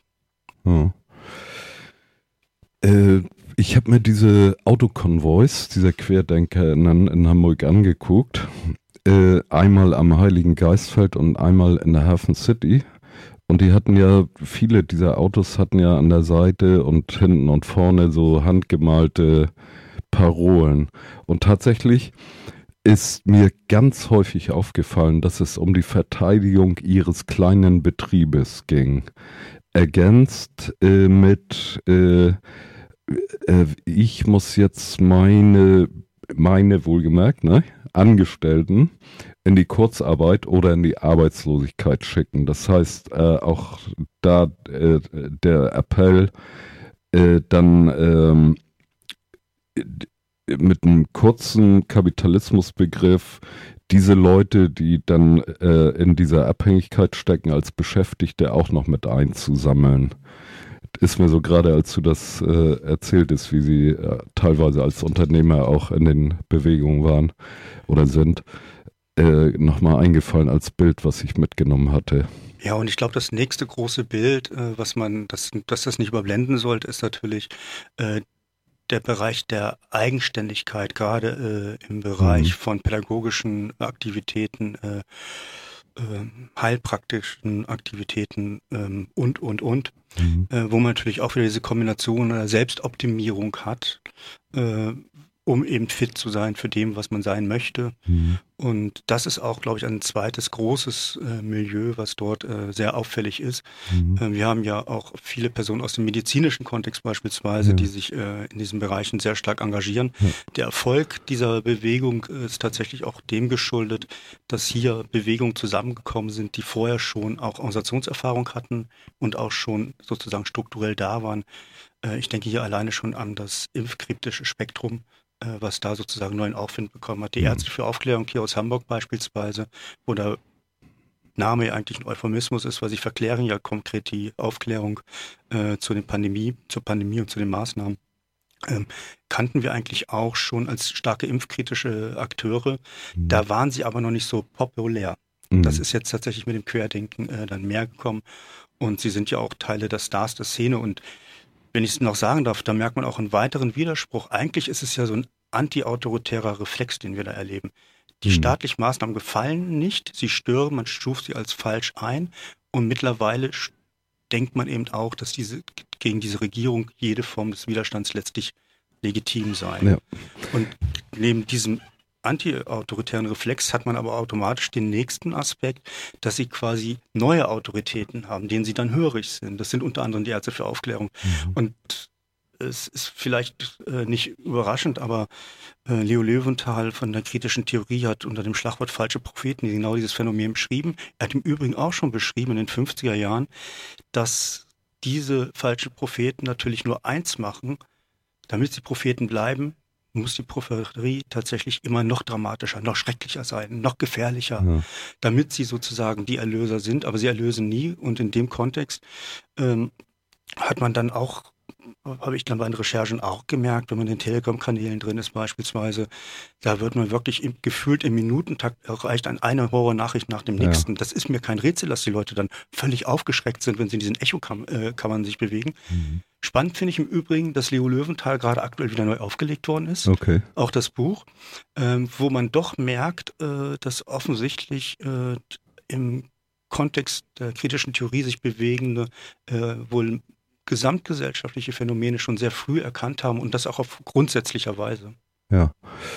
Ich habe mir diese Autokonvois, dieser Querdenker in Hamburg angeguckt. Einmal am Heiligen Geistfeld und einmal in der Hafen City. Und die hatten ja, viele dieser Autos hatten ja an der Seite und hinten und vorne so handgemalte Parolen. Und tatsächlich ist mir ganz häufig aufgefallen, dass es um die Verteidigung ihres kleinen Betriebes ging. Ergänzt mit ich muss jetzt meine wohlgemerkt, ne, Angestellten in die Kurzarbeit oder in die Arbeitslosigkeit schicken. Das heißt, auch da der Appell dann mit einem kurzen Kapitalismusbegriff diese Leute, die dann in dieser Abhängigkeit stecken, als Beschäftigte auch noch mit einzusammeln. Ist mir so gerade, als du das erzähltest, wie sie teilweise als Unternehmer auch in den Bewegungen waren oder sind, nochmal eingefallen als Bild, was ich mitgenommen hatte. Ja, und ich glaube, das nächste große Bild, dass das nicht überblenden sollte, ist natürlich der Bereich der Eigenständigkeit, gerade im Bereich von pädagogischen Aktivitäten, heilpraktischen Aktivitäten und. Wo man natürlich auch wieder diese Kombination der Selbstoptimierung hat, um eben fit zu sein für dem, was man sein möchte. Und das ist auch, glaube ich, ein zweites großes Milieu, was dort sehr auffällig ist. Wir haben ja auch viele Personen aus dem medizinischen Kontext beispielsweise, die sich in diesen Bereichen sehr stark engagieren. Der Erfolg dieser Bewegung ist tatsächlich auch dem geschuldet, dass hier Bewegungen zusammengekommen sind, die vorher schon auch Organisationserfahrung hatten und auch schon sozusagen strukturell da waren. Ich denke hier alleine schon an das impfkritische Spektrum, was da sozusagen neuen Aufwind bekommen hat. Die Ärzte für Aufklärung hier aus Hamburg beispielsweise, wo der Name ja eigentlich ein Euphemismus ist, weil sie verklären ja konkret die Aufklärung zur Pandemie und zu den Maßnahmen. Kannten wir eigentlich auch schon als starke impfkritische Akteure. Da waren sie aber noch nicht so populär. Das ist jetzt tatsächlich mit dem Querdenken dann mehr gekommen. Und sie sind ja auch Teile der Stars der Szene. Und wenn ich es noch sagen darf, da merkt man auch einen weiteren Widerspruch. Eigentlich ist es ja so ein antiautoritärer Reflex, den wir da erleben. Die staatlichen Maßnahmen gefallen nicht, sie stören, man stuft sie als falsch ein. Und mittlerweile denkt man eben auch, dass gegen diese Regierung jede Form des Widerstands letztlich legitim sei. Ja. Und neben diesem anti-autoritären Reflex hat man aber automatisch den nächsten Aspekt, dass sie quasi neue Autoritäten haben, denen sie dann hörig sind. Das sind unter anderem die Ärzte für Aufklärung. Und es ist vielleicht nicht überraschend, aber Leo Löwenthal von der kritischen Theorie hat unter dem Schlagwort falsche Propheten genau dieses Phänomen beschrieben. Er hat im Übrigen auch schon beschrieben in den 50er Jahren, dass diese falschen Propheten natürlich nur eins machen: damit sie Propheten bleiben, muss die Prophetie tatsächlich immer noch dramatischer, noch schrecklicher sein, noch gefährlicher, damit sie sozusagen die Erlöser sind, aber sie erlösen nie. Und in dem Kontext hat man dann auch, habe ich dann bei den Recherchen auch gemerkt, wenn man in den Telegram-Kanälen drin ist beispielsweise, da wird man wirklich gefühlt im Minutentakt erreicht an eine Horror-Nachricht nach dem nächsten. Das ist mir kein Rätsel, dass die Leute dann völlig aufgeschreckt sind, wenn sie in diesen Echokammern sich bewegen. Spannend finde ich im Übrigen, dass Leo Löwenthal gerade aktuell wieder neu aufgelegt worden ist. Okay. Auch das Buch, wo man doch merkt, dass offensichtlich im Kontext der kritischen Theorie sich bewegende wohl gesamtgesellschaftliche Phänomene schon sehr früh erkannt haben und das auch auf grundsätzlicher Weise. Ja.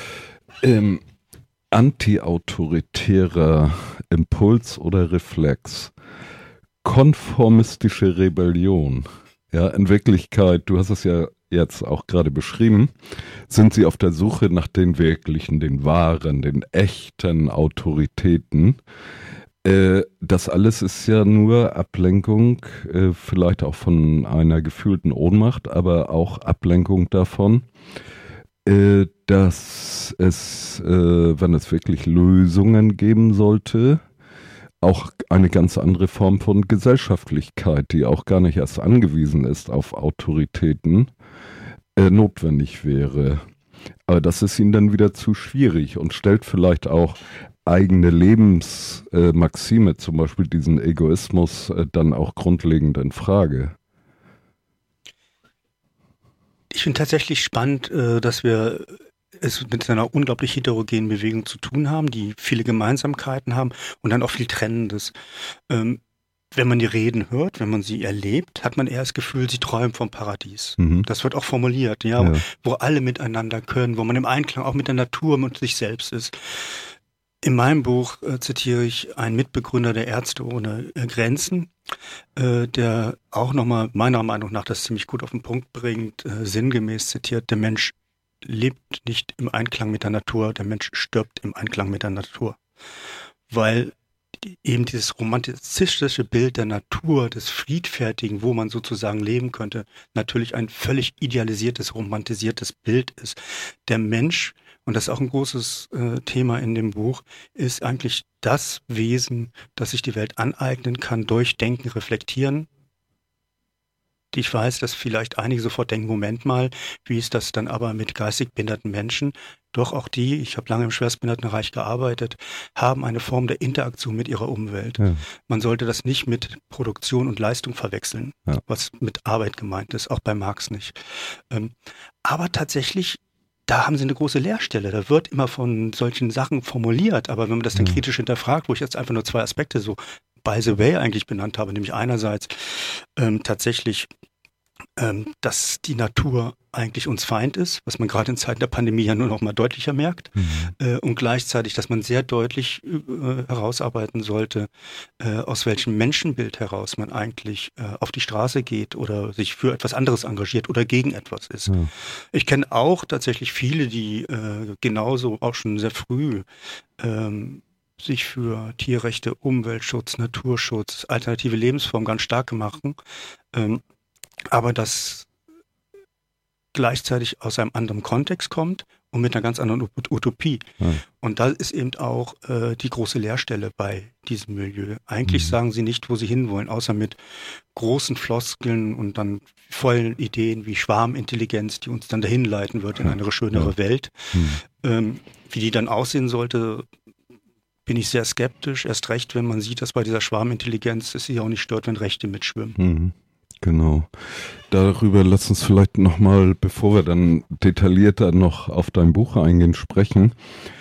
Anti-autoritärer Impuls oder Reflex. Konformistische Rebellion. Ja, in Wirklichkeit, du hast es ja jetzt auch gerade beschrieben, sind sie auf der Suche nach den wirklichen, den wahren, den echten Autoritäten. Das alles ist ja nur Ablenkung, vielleicht auch von einer gefühlten Ohnmacht, aber auch Ablenkung davon, dass es, wenn es wirklich Lösungen geben sollte, auch eine ganz andere Form von Gesellschaftlichkeit, die auch gar nicht erst angewiesen ist auf Autoritäten, notwendig wäre. Aber das ist ihnen dann wieder zu schwierig und stellt vielleicht auch eigene Lebensmaxime, zum Beispiel diesen Egoismus, dann auch grundlegend in Frage. Ich finde tatsächlich spannend, dass wir es mit einer unglaublich heterogenen Bewegung zu tun haben, die viele Gemeinsamkeiten haben und dann auch viel Trennendes. Wenn man die Reden hört, wenn man sie erlebt, hat man eher das Gefühl, sie träumen vom Paradies. Das wird auch formuliert, ja, wo alle miteinander können, wo man im Einklang auch mit der Natur und sich selbst ist. In meinem Buch zitiere ich einen Mitbegründer der Ärzte ohne Grenzen, der auch nochmal meiner Meinung nach das ziemlich gut auf den Punkt bringt, sinngemäß zitiert: Der Mensch lebt nicht im Einklang mit der Natur, der Mensch stirbt im Einklang mit der Natur. Weil eben dieses romantistische Bild der Natur, des Friedfertigen, wo man sozusagen leben könnte, natürlich ein völlig idealisiertes, romantisiertes Bild ist. Der Mensch, und das ist auch ein großes Thema in dem Buch, ist eigentlich das Wesen, das sich die Welt aneignen kann, durch Denken, Reflektieren. Ich weiß, dass vielleicht einige sofort denken, Moment mal, wie ist das dann aber mit geistig behinderten Menschen? Doch auch die, ich habe lange im Schwerstbehindertenbereich gearbeitet, haben eine Form der Interaktion mit ihrer Umwelt. Ja. Man sollte das nicht mit Produktion und Leistung verwechseln, was mit Arbeit gemeint ist, auch bei Marx nicht. Aber tatsächlich, da haben sie eine große Leerstelle. Da wird immer von solchen Sachen formuliert, aber wenn man das dann kritisch hinterfragt, wo ich jetzt einfach nur zwei Aspekte so by the way eigentlich benannt habe, nämlich einerseits tatsächlich, dass die Natur eigentlich uns Feind ist, was man gerade in Zeiten der Pandemie ja nur noch mal deutlicher merkt, und gleichzeitig, dass man sehr deutlich herausarbeiten sollte, aus welchem Menschenbild heraus man eigentlich auf die Straße geht oder sich für etwas anderes engagiert oder gegen etwas ist. Ja. Ich kenne auch tatsächlich viele, die genauso auch schon sehr früh sich für Tierrechte, Umweltschutz, Naturschutz, alternative Lebensformen ganz stark machen. Aber das gleichzeitig aus einem anderen Kontext kommt und mit einer ganz anderen Utopie. Ja. Und da ist eben auch die große Leerstelle bei diesem Milieu. Eigentlich sagen sie nicht, wo sie hinwollen, außer mit großen Floskeln und dann vollen Ideen wie Schwarmintelligenz, die uns dann dahin leiten wird in eine schönere Welt. Wie die dann aussehen sollte, bin ich sehr skeptisch. Erst recht, wenn man sieht, dass bei dieser Schwarmintelligenz es sich auch nicht stört, wenn Rechte mitschwimmen. Genau. Darüber lass uns vielleicht nochmal, bevor wir dann detaillierter noch auf dein Buch eingehen, sprechen.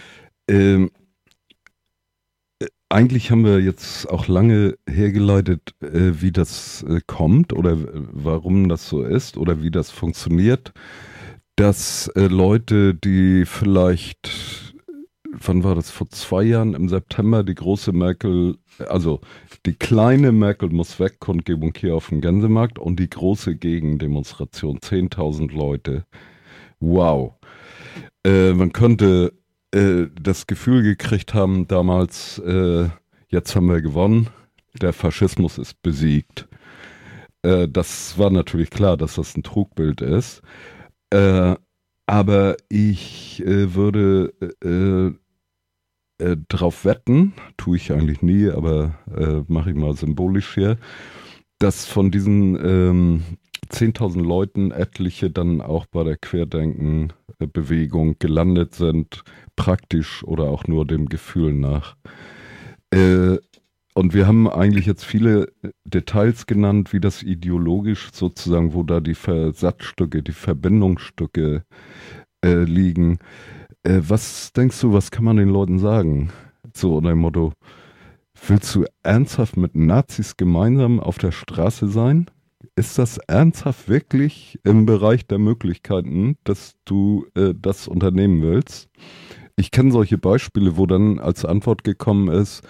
Eigentlich haben wir jetzt auch lange hergeleitet, wie das kommt oder warum das so ist oder wie das funktioniert, dass Leute, die vielleicht, wann war das, vor 2 Jahren im September die große Merkel, also die kleine Merkel muss weg, Kundgebung hier auf dem Gänsemarkt und die große Gegendemonstration, 10.000 Leute. Wow. Man könnte das Gefühl gekriegt haben damals, jetzt haben wir gewonnen, der Faschismus ist besiegt. Das war natürlich klar, dass das ein Trugbild ist. Aber ich würde drauf wetten, tue ich eigentlich nie, aber mache ich mal symbolisch hier, dass von diesen 10.000 Leuten etliche dann auch bei der Querdenken-Bewegung gelandet sind, praktisch oder auch nur dem Gefühl nach. Und wir haben eigentlich jetzt viele Details genannt, wie das ideologisch sozusagen, wo da die Versatzstücke, die Verbindungsstücke liegen. Was denkst du, was kann man den Leuten sagen? So unter dem Motto, willst du ernsthaft mit Nazis gemeinsam auf der Straße sein? Ist das ernsthaft wirklich im Bereich der Möglichkeiten, dass du das unternehmen willst? Ich kenne solche Beispiele, wo dann als Antwort gekommen ist,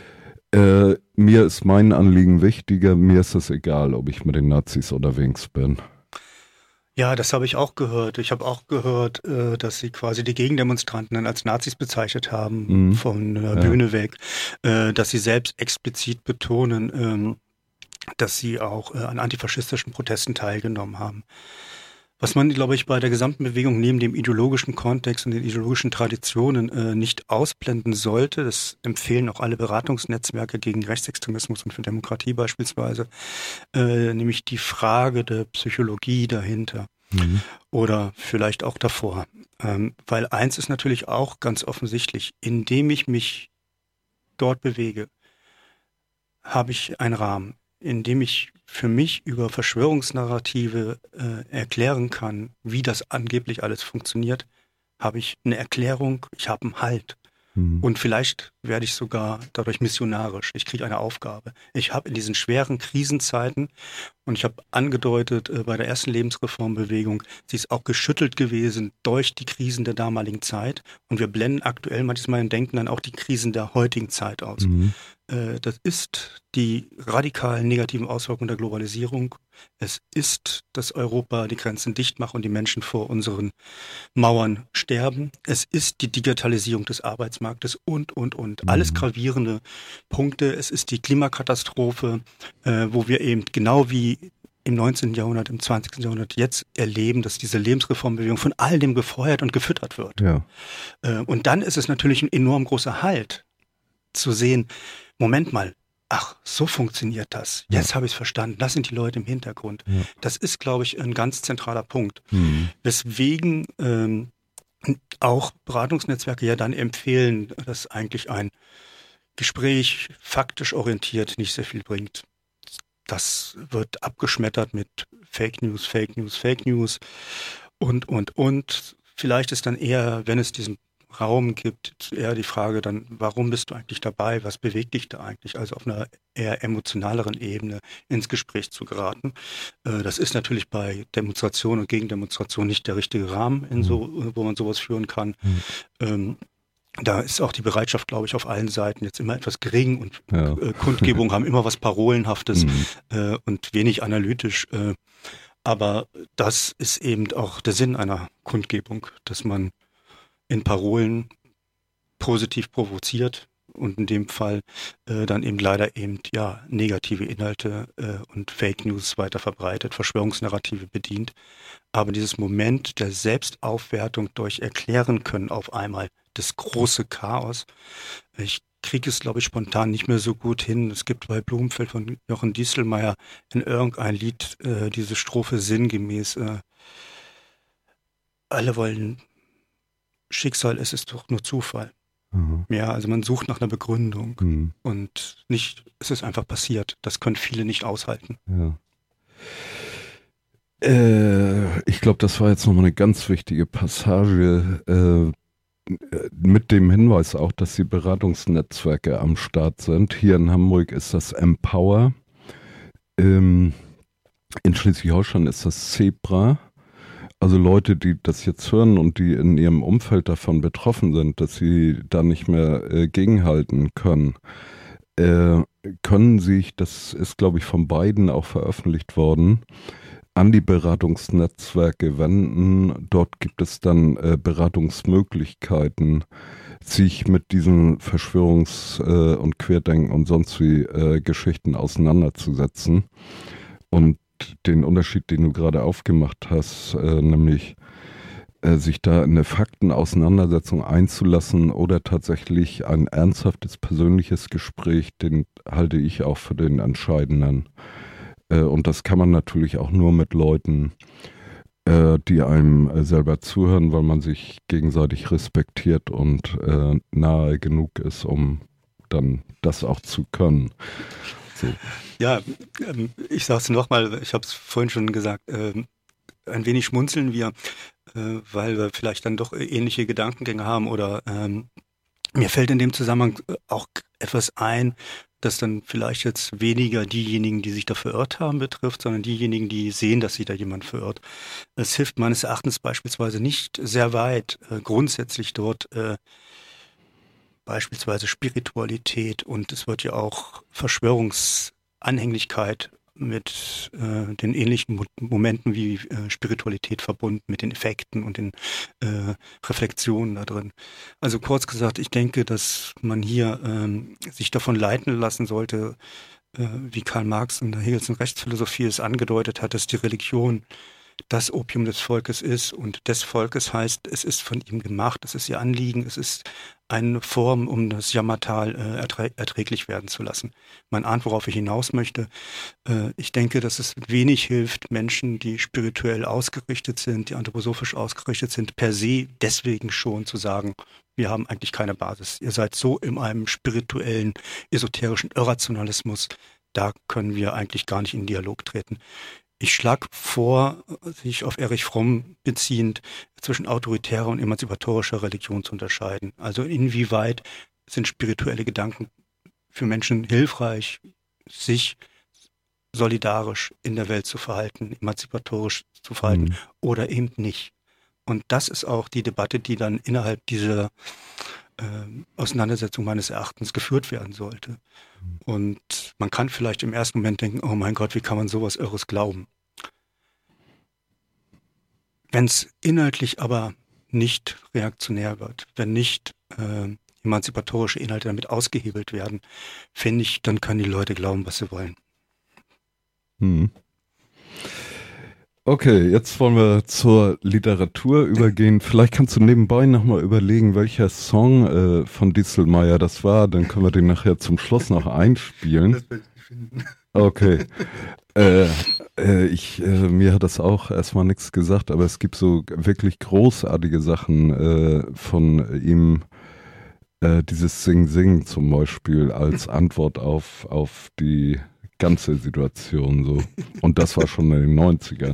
mir ist mein Anliegen wichtiger, mir ist es egal, ob ich mit den Nazis unterwegs bin. Ja, das habe ich auch gehört. Ich habe auch gehört, dass sie quasi die Gegendemonstranten dann als Nazis bezeichnet haben, von der Bühne weg, dass sie selbst explizit betonen, dass sie auch an antifaschistischen Protesten teilgenommen haben. Was man, glaube ich, bei der gesamten Bewegung neben dem ideologischen Kontext und den ideologischen Traditionen nicht ausblenden sollte, das empfehlen auch alle Beratungsnetzwerke gegen Rechtsextremismus und für Demokratie beispielsweise, nämlich die Frage der Psychologie dahinter oder vielleicht auch davor. Weil eins ist natürlich auch ganz offensichtlich, indem ich mich dort bewege, habe ich einen Rahmen, in dem ich für mich über Verschwörungsnarrative erklären kann, wie das angeblich alles funktioniert, habe ich eine Erklärung, ich habe einen Halt. Und vielleicht werde ich sogar dadurch missionarisch. Ich kriege eine Aufgabe. Ich habe in diesen schweren Krisenzeiten, und ich habe angedeutet, bei der ersten Lebensreformbewegung, sie ist auch geschüttelt gewesen durch die Krisen der damaligen Zeit. Und wir blenden aktuell manchmal im Denken dann auch die Krisen der heutigen Zeit aus. Das ist die radikalen negativen Auswirkungen der Globalisierung. Es ist, dass Europa die Grenzen dicht macht und die Menschen vor unseren Mauern sterben. Es ist die Digitalisierung des Arbeitsmarktes und. Alles gravierende Punkte. Es ist die Klimakatastrophe, wo wir eben genau wie im 19. Jahrhundert, im 20. Jahrhundert jetzt erleben, dass diese Lebensreformbewegung von all dem gefeuert und gefüttert wird. Ja. Und dann ist es natürlich ein enorm großer Halt zu sehen, Moment mal, ach, so funktioniert das. Jetzt habe ich es verstanden. Das sind die Leute im Hintergrund. Ja. Das ist, glaube ich, ein ganz zentraler Punkt. Weswegen auch Beratungsnetzwerke ja dann empfehlen, dass eigentlich ein Gespräch faktisch orientiert nicht sehr viel bringt. Das wird abgeschmettert mit Fake News und. Vielleicht ist dann eher, wenn es diesen Raum gibt, eher die Frage dann, warum bist du eigentlich dabei? Was bewegt dich da eigentlich? Also auf einer eher emotionaleren Ebene ins Gespräch zu geraten. Das ist natürlich bei Demonstration und Gegendemonstration nicht der richtige Rahmen, wo man sowas führen kann. Da ist auch die Bereitschaft, glaube ich, auf allen Seiten jetzt immer etwas gering und Kundgebungen haben immer was Parolenhaftes und wenig analytisch. Aber das ist eben auch der Sinn einer Kundgebung, dass man in Parolen positiv provoziert und in dem Fall dann eben leider eben ja negative Inhalte und Fake News weiter verbreitet, Verschwörungsnarrative bedient. Aber dieses Moment der Selbstaufwertung durch Erklären können auf einmal das große Chaos. Ich kriege es, glaube ich, spontan nicht mehr so gut hin. Es gibt bei Blumenfeld von Jochen Dieselmeier in irgendein Lied diese Strophe sinngemäß. Alle wollen Schicksal, es ist doch nur Zufall. Mhm. Ja, also man sucht nach einer Begründung Mhm. und nicht, es ist einfach passiert. Das können viele nicht aushalten. Ja. Ich glaube, das war jetzt nochmal eine ganz wichtige Passage, mit dem Hinweis auch, dass die Beratungsnetzwerke am Start sind. Hier in Hamburg ist das Empower, in Schleswig-Holstein ist das Zebra. Also Leute, die das jetzt hören und die in ihrem Umfeld davon betroffen sind, dass sie da nicht mehr gegenhalten können, können sich, das ist glaube ich von beiden auch veröffentlicht worden, an die Beratungsnetzwerke wenden. Dort gibt es dann Beratungsmöglichkeiten, sich mit diesen Verschwörungs- und Querdenken und sonst wie Geschichten auseinanderzusetzen. Und den Unterschied, den du gerade aufgemacht hast, nämlich sich da in eine Faktenauseinandersetzung einzulassen oder tatsächlich ein ernsthaftes persönliches Gespräch, den halte ich auch für den entscheidenden. Und das kann man natürlich auch nur mit Leuten, die einem selber zuhören, weil man sich gegenseitig respektiert und nahe genug ist, um dann das auch zu können. So. Ja, ich sage es nochmal, ich habe es vorhin schon gesagt, ein wenig schmunzeln wir, weil wir vielleicht dann doch ähnliche Gedankengänge haben oder mir fällt in dem Zusammenhang auch etwas ein, das dann vielleicht jetzt weniger diejenigen, die sich da verirrt haben, betrifft, sondern diejenigen, die sehen, dass sich da jemand verirrt. Es hilft meines Erachtens beispielsweise nicht sehr weit, grundsätzlich dort beispielsweise Spiritualität und es wird ja auch Verschwörungsanhänglichkeit mit den ähnlichen Momenten wie Spiritualität verbunden, mit den Effekten und den Reflexionen da drin. Also kurz gesagt, ich denke, dass man hier sich davon leiten lassen sollte, wie Karl Marx in der Hegelschen Rechtsphilosophie es angedeutet hat, dass die Religion das Opium des Volkes ist und des Volkes heißt, es ist von ihm gemacht, es ist ihr Anliegen, es ist eine Form, um das Jammertal erträglich werden zu lassen. Man ahnt, worauf ich hinaus möchte. Ich denke, dass es wenig hilft, Menschen, die spirituell ausgerichtet sind, die anthroposophisch ausgerichtet sind, per se deswegen schon zu sagen, wir haben eigentlich keine Basis. Ihr seid so in einem spirituellen, esoterischen Irrationalismus, da können wir eigentlich gar nicht in Dialog treten. Ich schlage vor, sich auf Erich Fromm beziehend, zwischen autoritärer und emanzipatorischer Religion zu unterscheiden. Also inwieweit sind spirituelle Gedanken für Menschen hilfreich, sich solidarisch in der Welt zu verhalten, emanzipatorisch zu verhalten oder eben nicht. Und das ist auch die Debatte, die dann innerhalb dieser Auseinandersetzung meines Erachtens geführt werden sollte. Und man kann vielleicht im ersten Moment denken, oh mein Gott, wie kann man sowas Irres glauben? Wenn es inhaltlich aber nicht reaktionär wird, wenn nicht emanzipatorische Inhalte damit ausgehebelt werden, finde ich, dann können die Leute glauben, was sie wollen. Okay, jetzt wollen wir zur Literatur übergehen. Vielleicht kannst du nebenbei nochmal überlegen, welcher Song von Dieselmeier das war. Dann können wir den nachher zum Schluss noch einspielen. Das werde ich finden. Okay. Mir hat das auch erstmal nichts gesagt, aber es gibt so wirklich großartige Sachen von ihm. Dieses Sing-Sing zum Beispiel als Antwort auf die ganze Situation so. Und das war schon in den 90ern.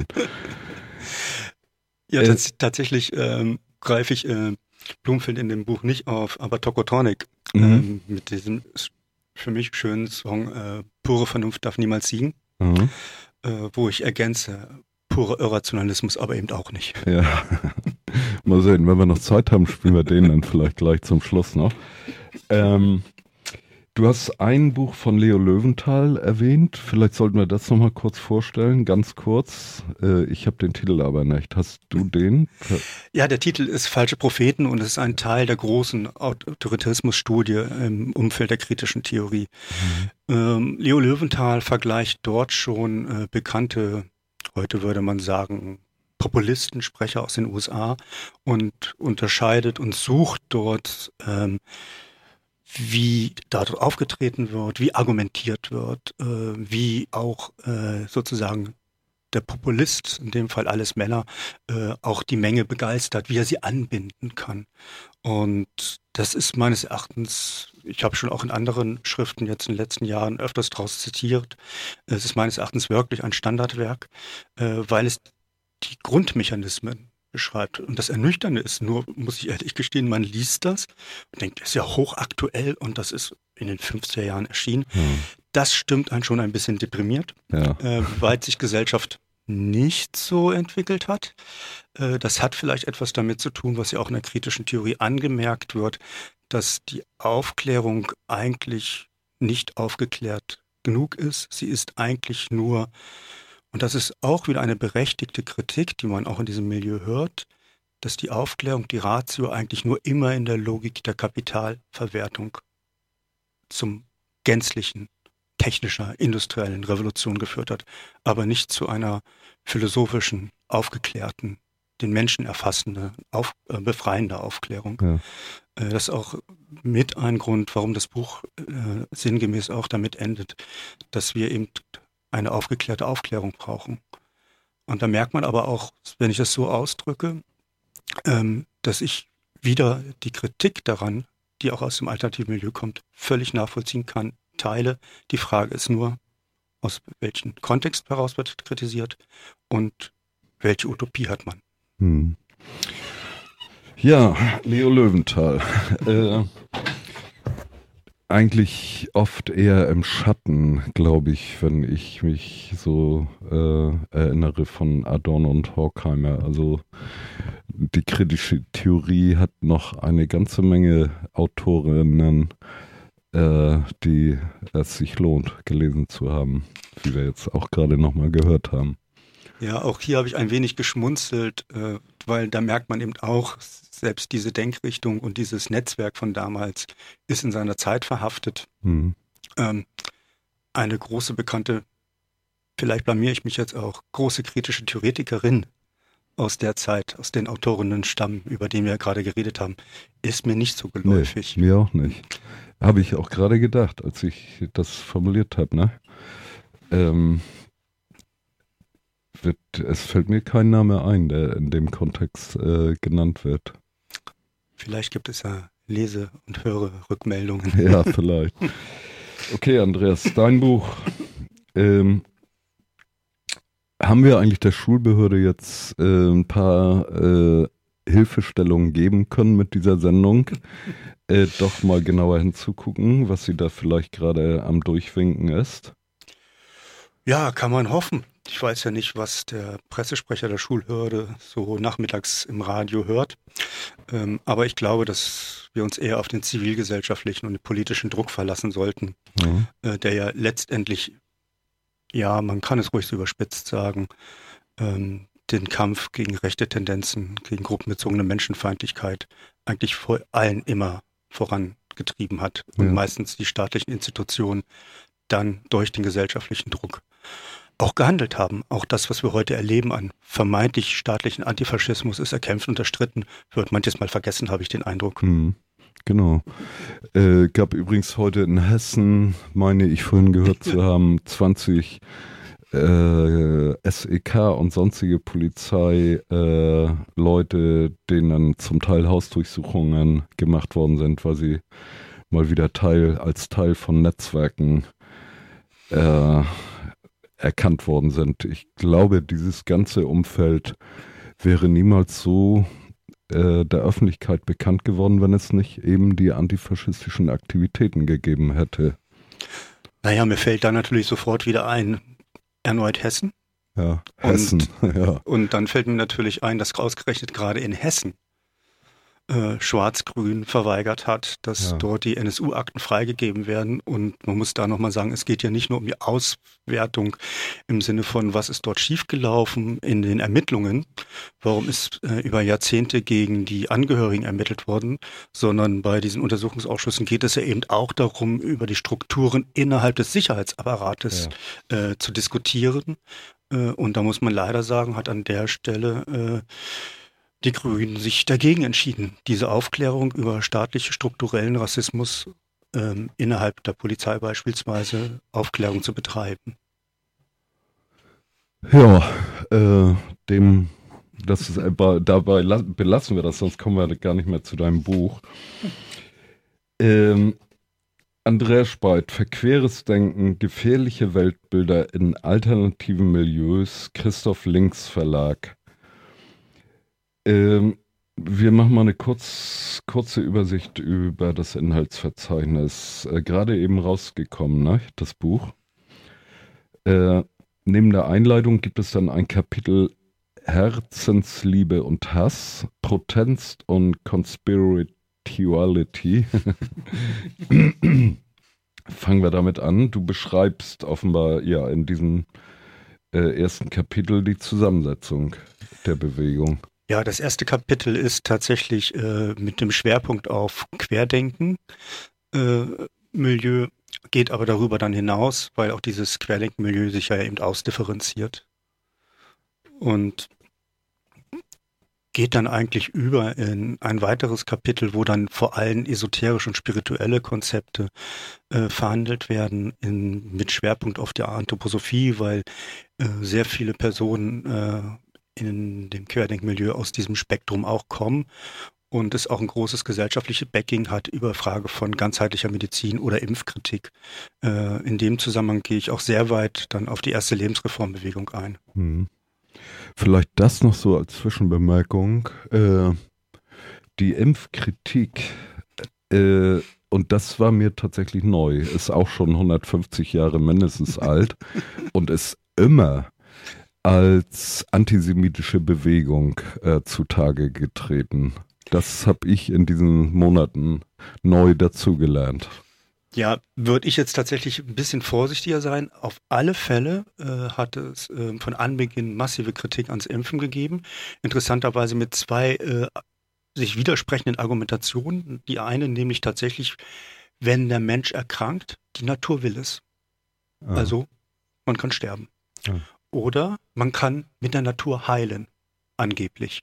Ja, tatsächlich greife ich Blumenfeld in dem Buch nicht auf, aber Tokotronic mit diesem für mich schönen Song Pure Vernunft darf niemals siegen, wo ich ergänze, pure Irrationalismus aber eben auch nicht. Ja, mal sehen, wenn wir noch Zeit haben, spielen wir den dann vielleicht gleich zum Schluss noch. Du hast ein Buch von Leo Löwenthal erwähnt. Vielleicht sollten wir das nochmal kurz vorstellen, ganz kurz. Ich habe den Titel aber nicht. Hast du den? Ja, der Titel ist Falsche Propheten und es ist ein Teil der großen Autoritarismusstudie im Umfeld der kritischen Theorie. Leo Löwenthal vergleicht dort schon bekannte, heute würde man sagen, Populisten, Sprecher aus den USA und unterscheidet und sucht dort wie dort aufgetreten wird, wie argumentiert wird, wie auch sozusagen der Populist, in dem Fall alles Männer, auch die Menge begeistert, wie er sie anbinden kann. Und das ist meines Erachtens, ich habe schon auch in anderen Schriften jetzt in den letzten Jahren öfters daraus zitiert, es ist meines Erachtens wirklich ein Standardwerk, weil es die Grundmechanismen beschreibt. Und das Ernüchternde ist nur, muss ich ehrlich gestehen, man liest das und denkt, das ist ja hochaktuell und das ist in den 50er Jahren erschienen. Das stimmt einen schon ein bisschen deprimiert, weil sich Gesellschaft nicht so entwickelt hat. Das hat vielleicht etwas damit zu tun, was ja auch in der kritischen Theorie angemerkt wird, dass die Aufklärung eigentlich nicht aufgeklärt genug ist. Sie ist eigentlich nur, und das ist auch wieder eine berechtigte Kritik, die man auch in diesem Milieu hört, dass die Aufklärung, die Ratio eigentlich nur immer in der Logik der Kapitalverwertung zum gänzlichen technischer, industriellen Revolution geführt hat, aber nicht zu einer philosophischen, aufgeklärten, den Menschen erfassende, befreiende Aufklärung. Ja. Das ist auch mit ein Grund, warum das Buch sinngemäß auch damit endet, dass wir eben eine aufgeklärte Aufklärung brauchen. Und da merkt man aber auch, wenn ich das so ausdrücke, dass ich wieder die Kritik daran, die auch aus dem alternativen Milieu kommt, völlig nachvollziehen kann, teile. Die Frage ist nur, aus welchem Kontext heraus wird kritisiert und welche Utopie hat man. Ja, Leo Löwenthal. Eigentlich oft eher im Schatten, glaube ich, wenn ich mich so erinnere von Adorno und Horkheimer. Also die kritische Theorie hat noch eine ganze Menge Autorinnen, die es sich lohnt, gelesen zu haben, wie wir jetzt auch gerade nochmal gehört haben. Ja, auch hier habe ich ein wenig geschmunzelt, weil da merkt man eben auch, selbst diese Denkrichtung und dieses Netzwerk von damals ist in seiner Zeit verhaftet. Eine große bekannte, vielleicht blamiere ich mich jetzt auch, große kritische Theoretikerin aus der Zeit, aus den Autorinnenstamm, über den wir ja gerade geredet haben, ist mir nicht so geläufig. Nee, mir auch nicht. Habe ich auch gerade gedacht, als ich das formuliert habe, ne? Es fällt mir kein Name ein, der in dem Kontext genannt wird. Vielleicht gibt es ja Lese- und Höre-Rückmeldungen. Ja, vielleicht. Okay, Andreas, dein Buch. Haben wir eigentlich der Schulbehörde jetzt ein paar Hilfestellungen geben können mit dieser Sendung? Doch mal genauer hinzugucken, was sie da vielleicht gerade am Durchwinken ist? Ja, kann man hoffen. Ich weiß ja nicht, was der Pressesprecher der Schulbehörde so nachmittags im Radio hört. Aber ich glaube, dass wir uns eher auf den zivilgesellschaftlichen und den politischen Druck verlassen sollten, der ja letztendlich, ja, man kann es ruhig so überspitzt sagen, den Kampf gegen rechte Tendenzen, gegen gruppenbezogene Menschenfeindlichkeit eigentlich vor allen immer vorangetrieben hat und meistens die staatlichen Institutionen dann durch den gesellschaftlichen Druck auch gehandelt haben. Auch das, was wir heute erleben an vermeintlich staatlichen Antifaschismus, ist erkämpft und erstritten. Wird manches Mal vergessen, habe ich den Eindruck. Genau. Gab übrigens heute in Hessen, meine ich vorhin gehört zu haben, 20 SEK und sonstige Polizei Leute, denen zum Teil Hausdurchsuchungen gemacht worden sind, weil sie mal wieder als Teil von Netzwerken erkannt worden sind. Ich glaube, dieses ganze Umfeld wäre niemals so der Öffentlichkeit bekannt geworden, wenn es nicht eben die antifaschistischen Aktivitäten gegeben hätte. Naja, mir fällt da natürlich sofort wieder ein, erneut Hessen. Ja, Hessen. Und dann fällt mir natürlich ein, dass ausgerechnet gerade in Hessen Schwarz-Grün verweigert hat, dass Ja. dort die NSU-Akten freigegeben werden. Und man muss da nochmal sagen, es geht ja nicht nur um die Auswertung im Sinne von, was ist dort schiefgelaufen in den Ermittlungen, warum ist über Jahrzehnte gegen die Angehörigen ermittelt worden, sondern bei diesen Untersuchungsausschüssen geht es ja eben auch darum, über die Strukturen innerhalb des Sicherheitsapparates zu diskutieren. Und da muss man leider sagen, hat an der Stelle die Grünen sich dagegen entschieden, diese Aufklärung über staatliche strukturellen Rassismus innerhalb der Polizei beispielsweise Aufklärung zu betreiben. Ja, dem, das ist, dabei belassen wir das, sonst kommen wir gar nicht mehr zu deinem Buch. Andreas Speit, verqueres Denken, gefährliche Weltbilder in alternativen Milieus, Christoph Links Verlag. Wir machen mal eine kurze Übersicht über das Inhaltsverzeichnis. Gerade eben rausgekommen, ne, das Buch. Neben der Einleitung gibt es dann ein Kapitel Herzensliebe und Hass, Protest und Conspirituality. Fangen wir damit an. Du beschreibst offenbar ja in diesem ersten Kapitel die Zusammensetzung der Bewegung. Ja, das erste Kapitel ist tatsächlich mit dem Schwerpunkt auf Querdenken. Milieu geht aber darüber dann hinaus, weil auch dieses Querdenken-Milieu sich ja eben ausdifferenziert und geht dann eigentlich über in ein weiteres Kapitel, wo dann vor allem esoterische und spirituelle Konzepte verhandelt werden, mit Schwerpunkt auf der Anthroposophie, weil sehr viele Personen in dem Querdenkmilieu aus diesem Spektrum auch kommen und es auch ein großes gesellschaftliches Backing hat über Frage von ganzheitlicher Medizin oder Impfkritik. In dem Zusammenhang gehe ich auch sehr weit dann auf die erste Lebensreformbewegung ein. Vielleicht das noch so als Zwischenbemerkung. Die Impfkritik, und das war mir tatsächlich neu, ist auch schon 150 Jahre mindestens alt und ist immer als antisemitische Bewegung zutage getreten. Das habe ich in diesen Monaten neu dazugelernt. Ja, würde ich jetzt tatsächlich ein bisschen vorsichtiger sein. Auf alle Fälle hat es von Anbeginn massive Kritik ans Impfen gegeben. Interessanterweise mit zwei sich widersprechenden Argumentationen. Die eine nämlich tatsächlich, wenn der Mensch erkrankt, die Natur will es. Also man kann sterben. Oder man kann mit der Natur heilen, angeblich.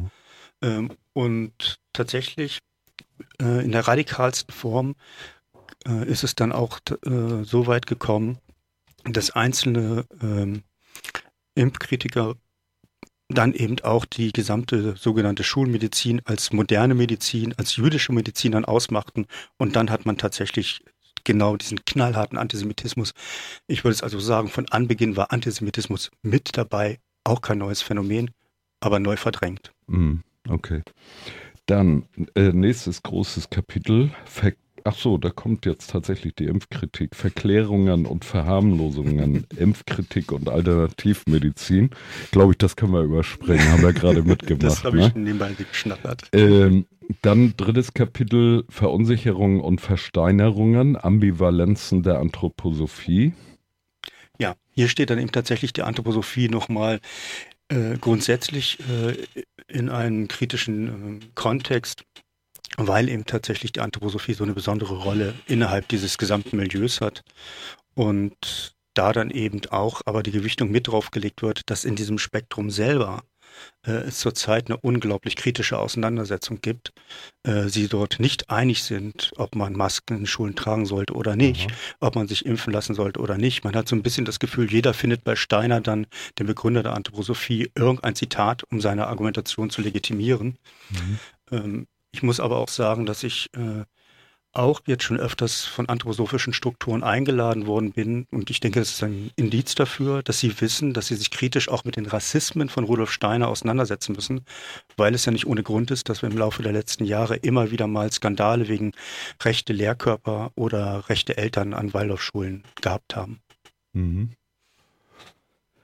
Und tatsächlich in der radikalsten Form ist es dann auch so weit gekommen, dass einzelne Impfkritiker dann eben auch die gesamte sogenannte Schulmedizin als moderne Medizin, als jüdische Medizin dann ausmachten. Und dann hat man tatsächlich genau diesen knallharten Antisemitismus. Ich würde es also sagen, von Anbeginn war Antisemitismus mit dabei, auch kein neues Phänomen, aber neu verdrängt. Okay. Dann nächstes großes Kapitel. Ach so, da kommt jetzt tatsächlich die Impfkritik. Verklärungen und Verharmlosungen, Impfkritik und Alternativmedizin. Glaube ich, das können wir überspringen. Haben wir gerade mitgemacht. Das habe ich nebenbei geschnattert. Dann drittes Kapitel, Verunsicherungen und Versteinerungen, Ambivalenzen der Anthroposophie. Ja, hier steht dann eben tatsächlich die Anthroposophie nochmal grundsätzlich in einem kritischen Kontext, weil eben tatsächlich die Anthroposophie so eine besondere Rolle innerhalb dieses gesamten Milieus hat und da dann eben auch aber die Gewichtung mit draufgelegt wird, dass in diesem Spektrum selber es zurzeit eine unglaublich kritische Auseinandersetzung gibt. Sie dort nicht einig sind, ob man Masken in Schulen tragen sollte oder nicht, ob man sich impfen lassen sollte oder nicht. Man hat so ein bisschen das Gefühl, jeder findet bei Steiner dann, dem Begründer der Anthroposophie, irgendein Zitat, um seine Argumentation zu legitimieren. Ich muss aber auch sagen, dass ich auch jetzt schon öfters von anthroposophischen Strukturen eingeladen worden bin. Und ich denke, das ist ein Indiz dafür, dass sie wissen, dass sie sich kritisch auch mit den Rassismen von Rudolf Steiner auseinandersetzen müssen, weil es ja nicht ohne Grund ist, dass wir im Laufe der letzten Jahre immer wieder mal Skandale wegen rechte Lehrkörper oder rechte Eltern an Waldorfschulen gehabt haben.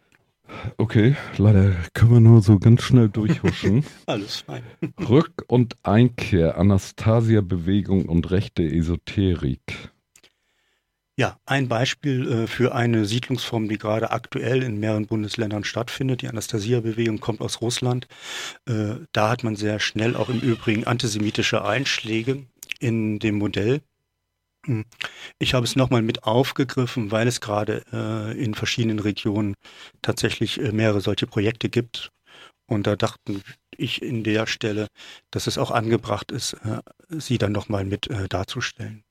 Okay, leider können wir nur so ganz schnell durchhuschen. Alles fein. Rück- und Einkehr, Anastasia-Bewegung und rechte Esoterik. Ja, ein Beispiel für eine Siedlungsform, die gerade aktuell in mehreren Bundesländern stattfindet. Die Anastasia-Bewegung kommt aus Russland. Da hat man sehr schnell auch im Übrigen antisemitische Einschläge in dem Modell. Ich habe es nochmal mit aufgegriffen, weil es gerade in verschiedenen Regionen tatsächlich mehrere solche Projekte gibt. Und da dachten ich in der Stelle, dass es auch angebracht ist, sie dann nochmal mit darzustellen.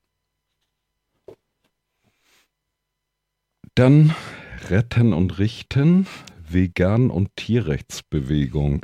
Dann Retten und Richten, Vegan- und Tierrechtsbewegung.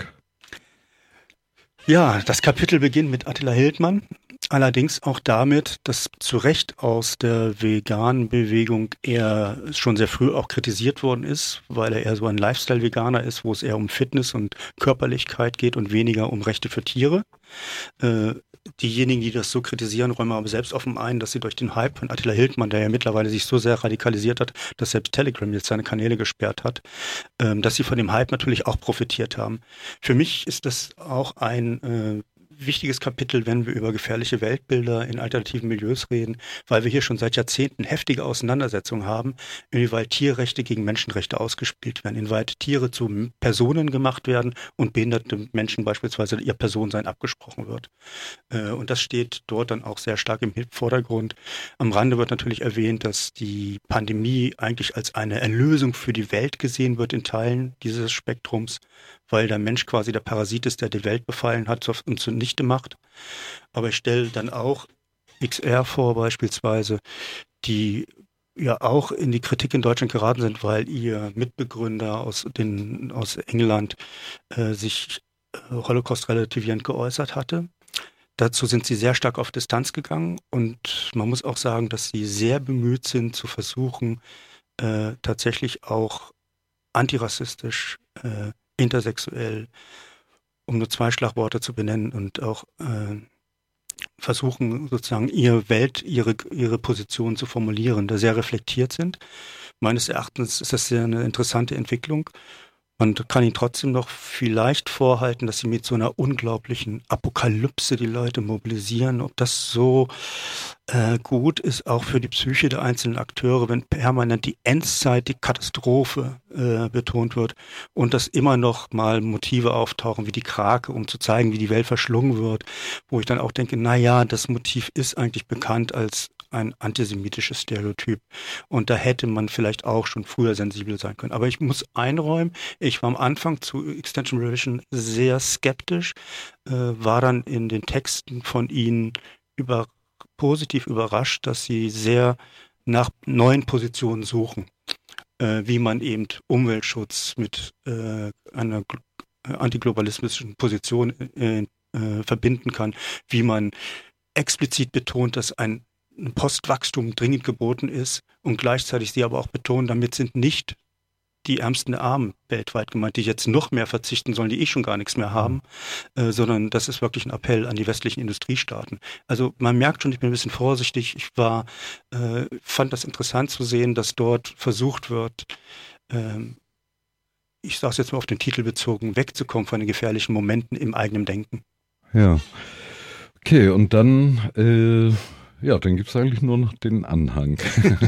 Ja, das Kapitel beginnt mit Attila Hildmann, allerdings auch damit, dass zu Recht aus der veganen Bewegung er schon sehr früh auch kritisiert worden ist, weil er eher so ein Lifestyle-Veganer ist, wo es eher um Fitness und Körperlichkeit geht und weniger um Rechte für Tiere. Diejenigen, die das so kritisieren, räumen aber selbst offen ein, dass sie durch den Hype von Attila Hildmann, der ja mittlerweile sich so sehr radikalisiert hat, dass selbst Telegram jetzt seine Kanäle gesperrt hat, dass sie von dem Hype natürlich auch profitiert haben. Für mich ist das auch ein wichtiges Kapitel, wenn wir über gefährliche Weltbilder in alternativen Milieus reden, weil wir hier schon seit Jahrzehnten heftige Auseinandersetzungen haben, inwieweit Tierrechte gegen Menschenrechte ausgespielt werden, inwieweit Tiere zu Personen gemacht werden und behinderte Menschen beispielsweise ihr Personensein abgesprochen wird. Und das steht dort dann auch sehr stark im Vordergrund. Am Rande wird natürlich erwähnt, dass die Pandemie eigentlich als eine Erlösung für die Welt gesehen wird in Teilen dieses Spektrums, weil der Mensch quasi der Parasit ist, der die Welt befallen hat und zunichte macht. Aber ich stelle dann auch XR vor beispielsweise, die ja auch in die Kritik in Deutschland geraten sind, weil ihr Mitbegründer aus England sich Holocaust relativierend geäußert hatte. Dazu sind sie sehr stark auf Distanz gegangen und man muss auch sagen, dass sie sehr bemüht sind zu versuchen, tatsächlich auch antirassistisch, intersexuell, um nur zwei Schlagworte zu benennen und auch versuchen sozusagen ihre Position zu formulieren, da sehr reflektiert sind. Meines Erachtens ist das sehr eine interessante Entwicklung. Man kann ihnen trotzdem noch vielleicht vorhalten, dass sie mit so einer unglaublichen Apokalypse die Leute mobilisieren. Ob das so gut ist, auch für die Psyche der einzelnen Akteure, wenn permanent die Endzeit, die Katastrophe betont wird und dass immer noch mal Motive auftauchen wie die Krake, um zu zeigen, wie die Welt verschlungen wird, wo ich dann auch denke, na ja, das Motiv ist eigentlich bekannt als ein antisemitisches Stereotyp. Und da hätte man vielleicht auch schon früher sensibel sein können. Aber ich muss einräumen, ich war am Anfang zu Extension Revision sehr skeptisch, war dann in den Texten von ihnen positiv überrascht, dass sie sehr nach neuen Positionen suchen, wie man eben Umweltschutz mit einer antiglobalismischen Position verbinden kann, wie man explizit betont, dass ein Postwachstum dringend geboten ist und gleichzeitig sie aber auch betonen, damit sind nicht die ärmsten der Armen weltweit gemeint, die jetzt noch mehr verzichten sollen, die schon gar nichts mehr haben, sondern das ist wirklich ein Appell an die westlichen Industriestaaten. Also man merkt schon, ich bin ein bisschen vorsichtig. Fand das interessant zu sehen, dass dort versucht wird, ich sage es jetzt mal auf den Titel bezogen, wegzukommen von den gefährlichen Momenten im eigenen Denken. Ja. Okay, und dann dann gibt es eigentlich nur noch den Anhang.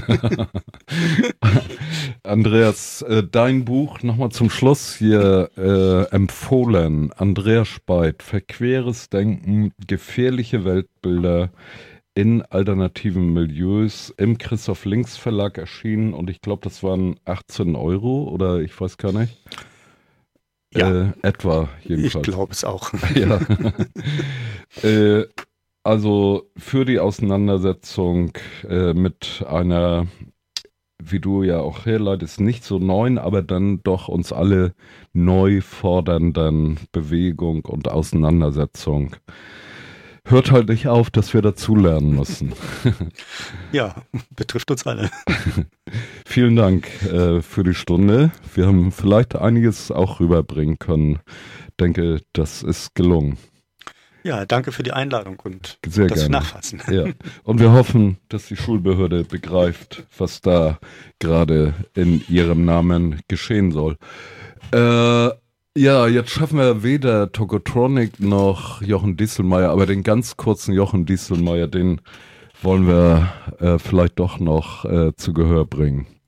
Andreas, dein Buch nochmal zum Schluss hier empfohlen. Andreas Speit, Verqueres Denken, gefährliche Weltbilder in alternativen Milieus im Christoph Links Verlag erschienen und ich glaube, das waren 18 € oder ich weiß gar nicht. Ja, etwa jedenfalls. Ich glaube es auch. Ja. Also für die Auseinandersetzung mit einer, wie du ja auch herleitest, nicht so neuen, aber dann doch uns alle neu fordernden Bewegung und Auseinandersetzung. Hört halt nicht auf, dass wir dazulernen müssen. Ja, betrifft uns alle. Vielen Dank für die Stunde. Wir haben vielleicht einiges auch rüberbringen können. Denke, das ist gelungen. Ja, danke für die Einladung und Sehr das gerne. Nachfassen. Ja. Und wir hoffen, dass die Schulbehörde begreift, was da gerade in ihrem Namen geschehen soll. Ja, jetzt schaffen wir weder Tokotronic noch Jochen Dieselmeier, aber den ganz kurzen Jochen Dieselmeier, den wollen wir vielleicht doch noch zu Gehör bringen.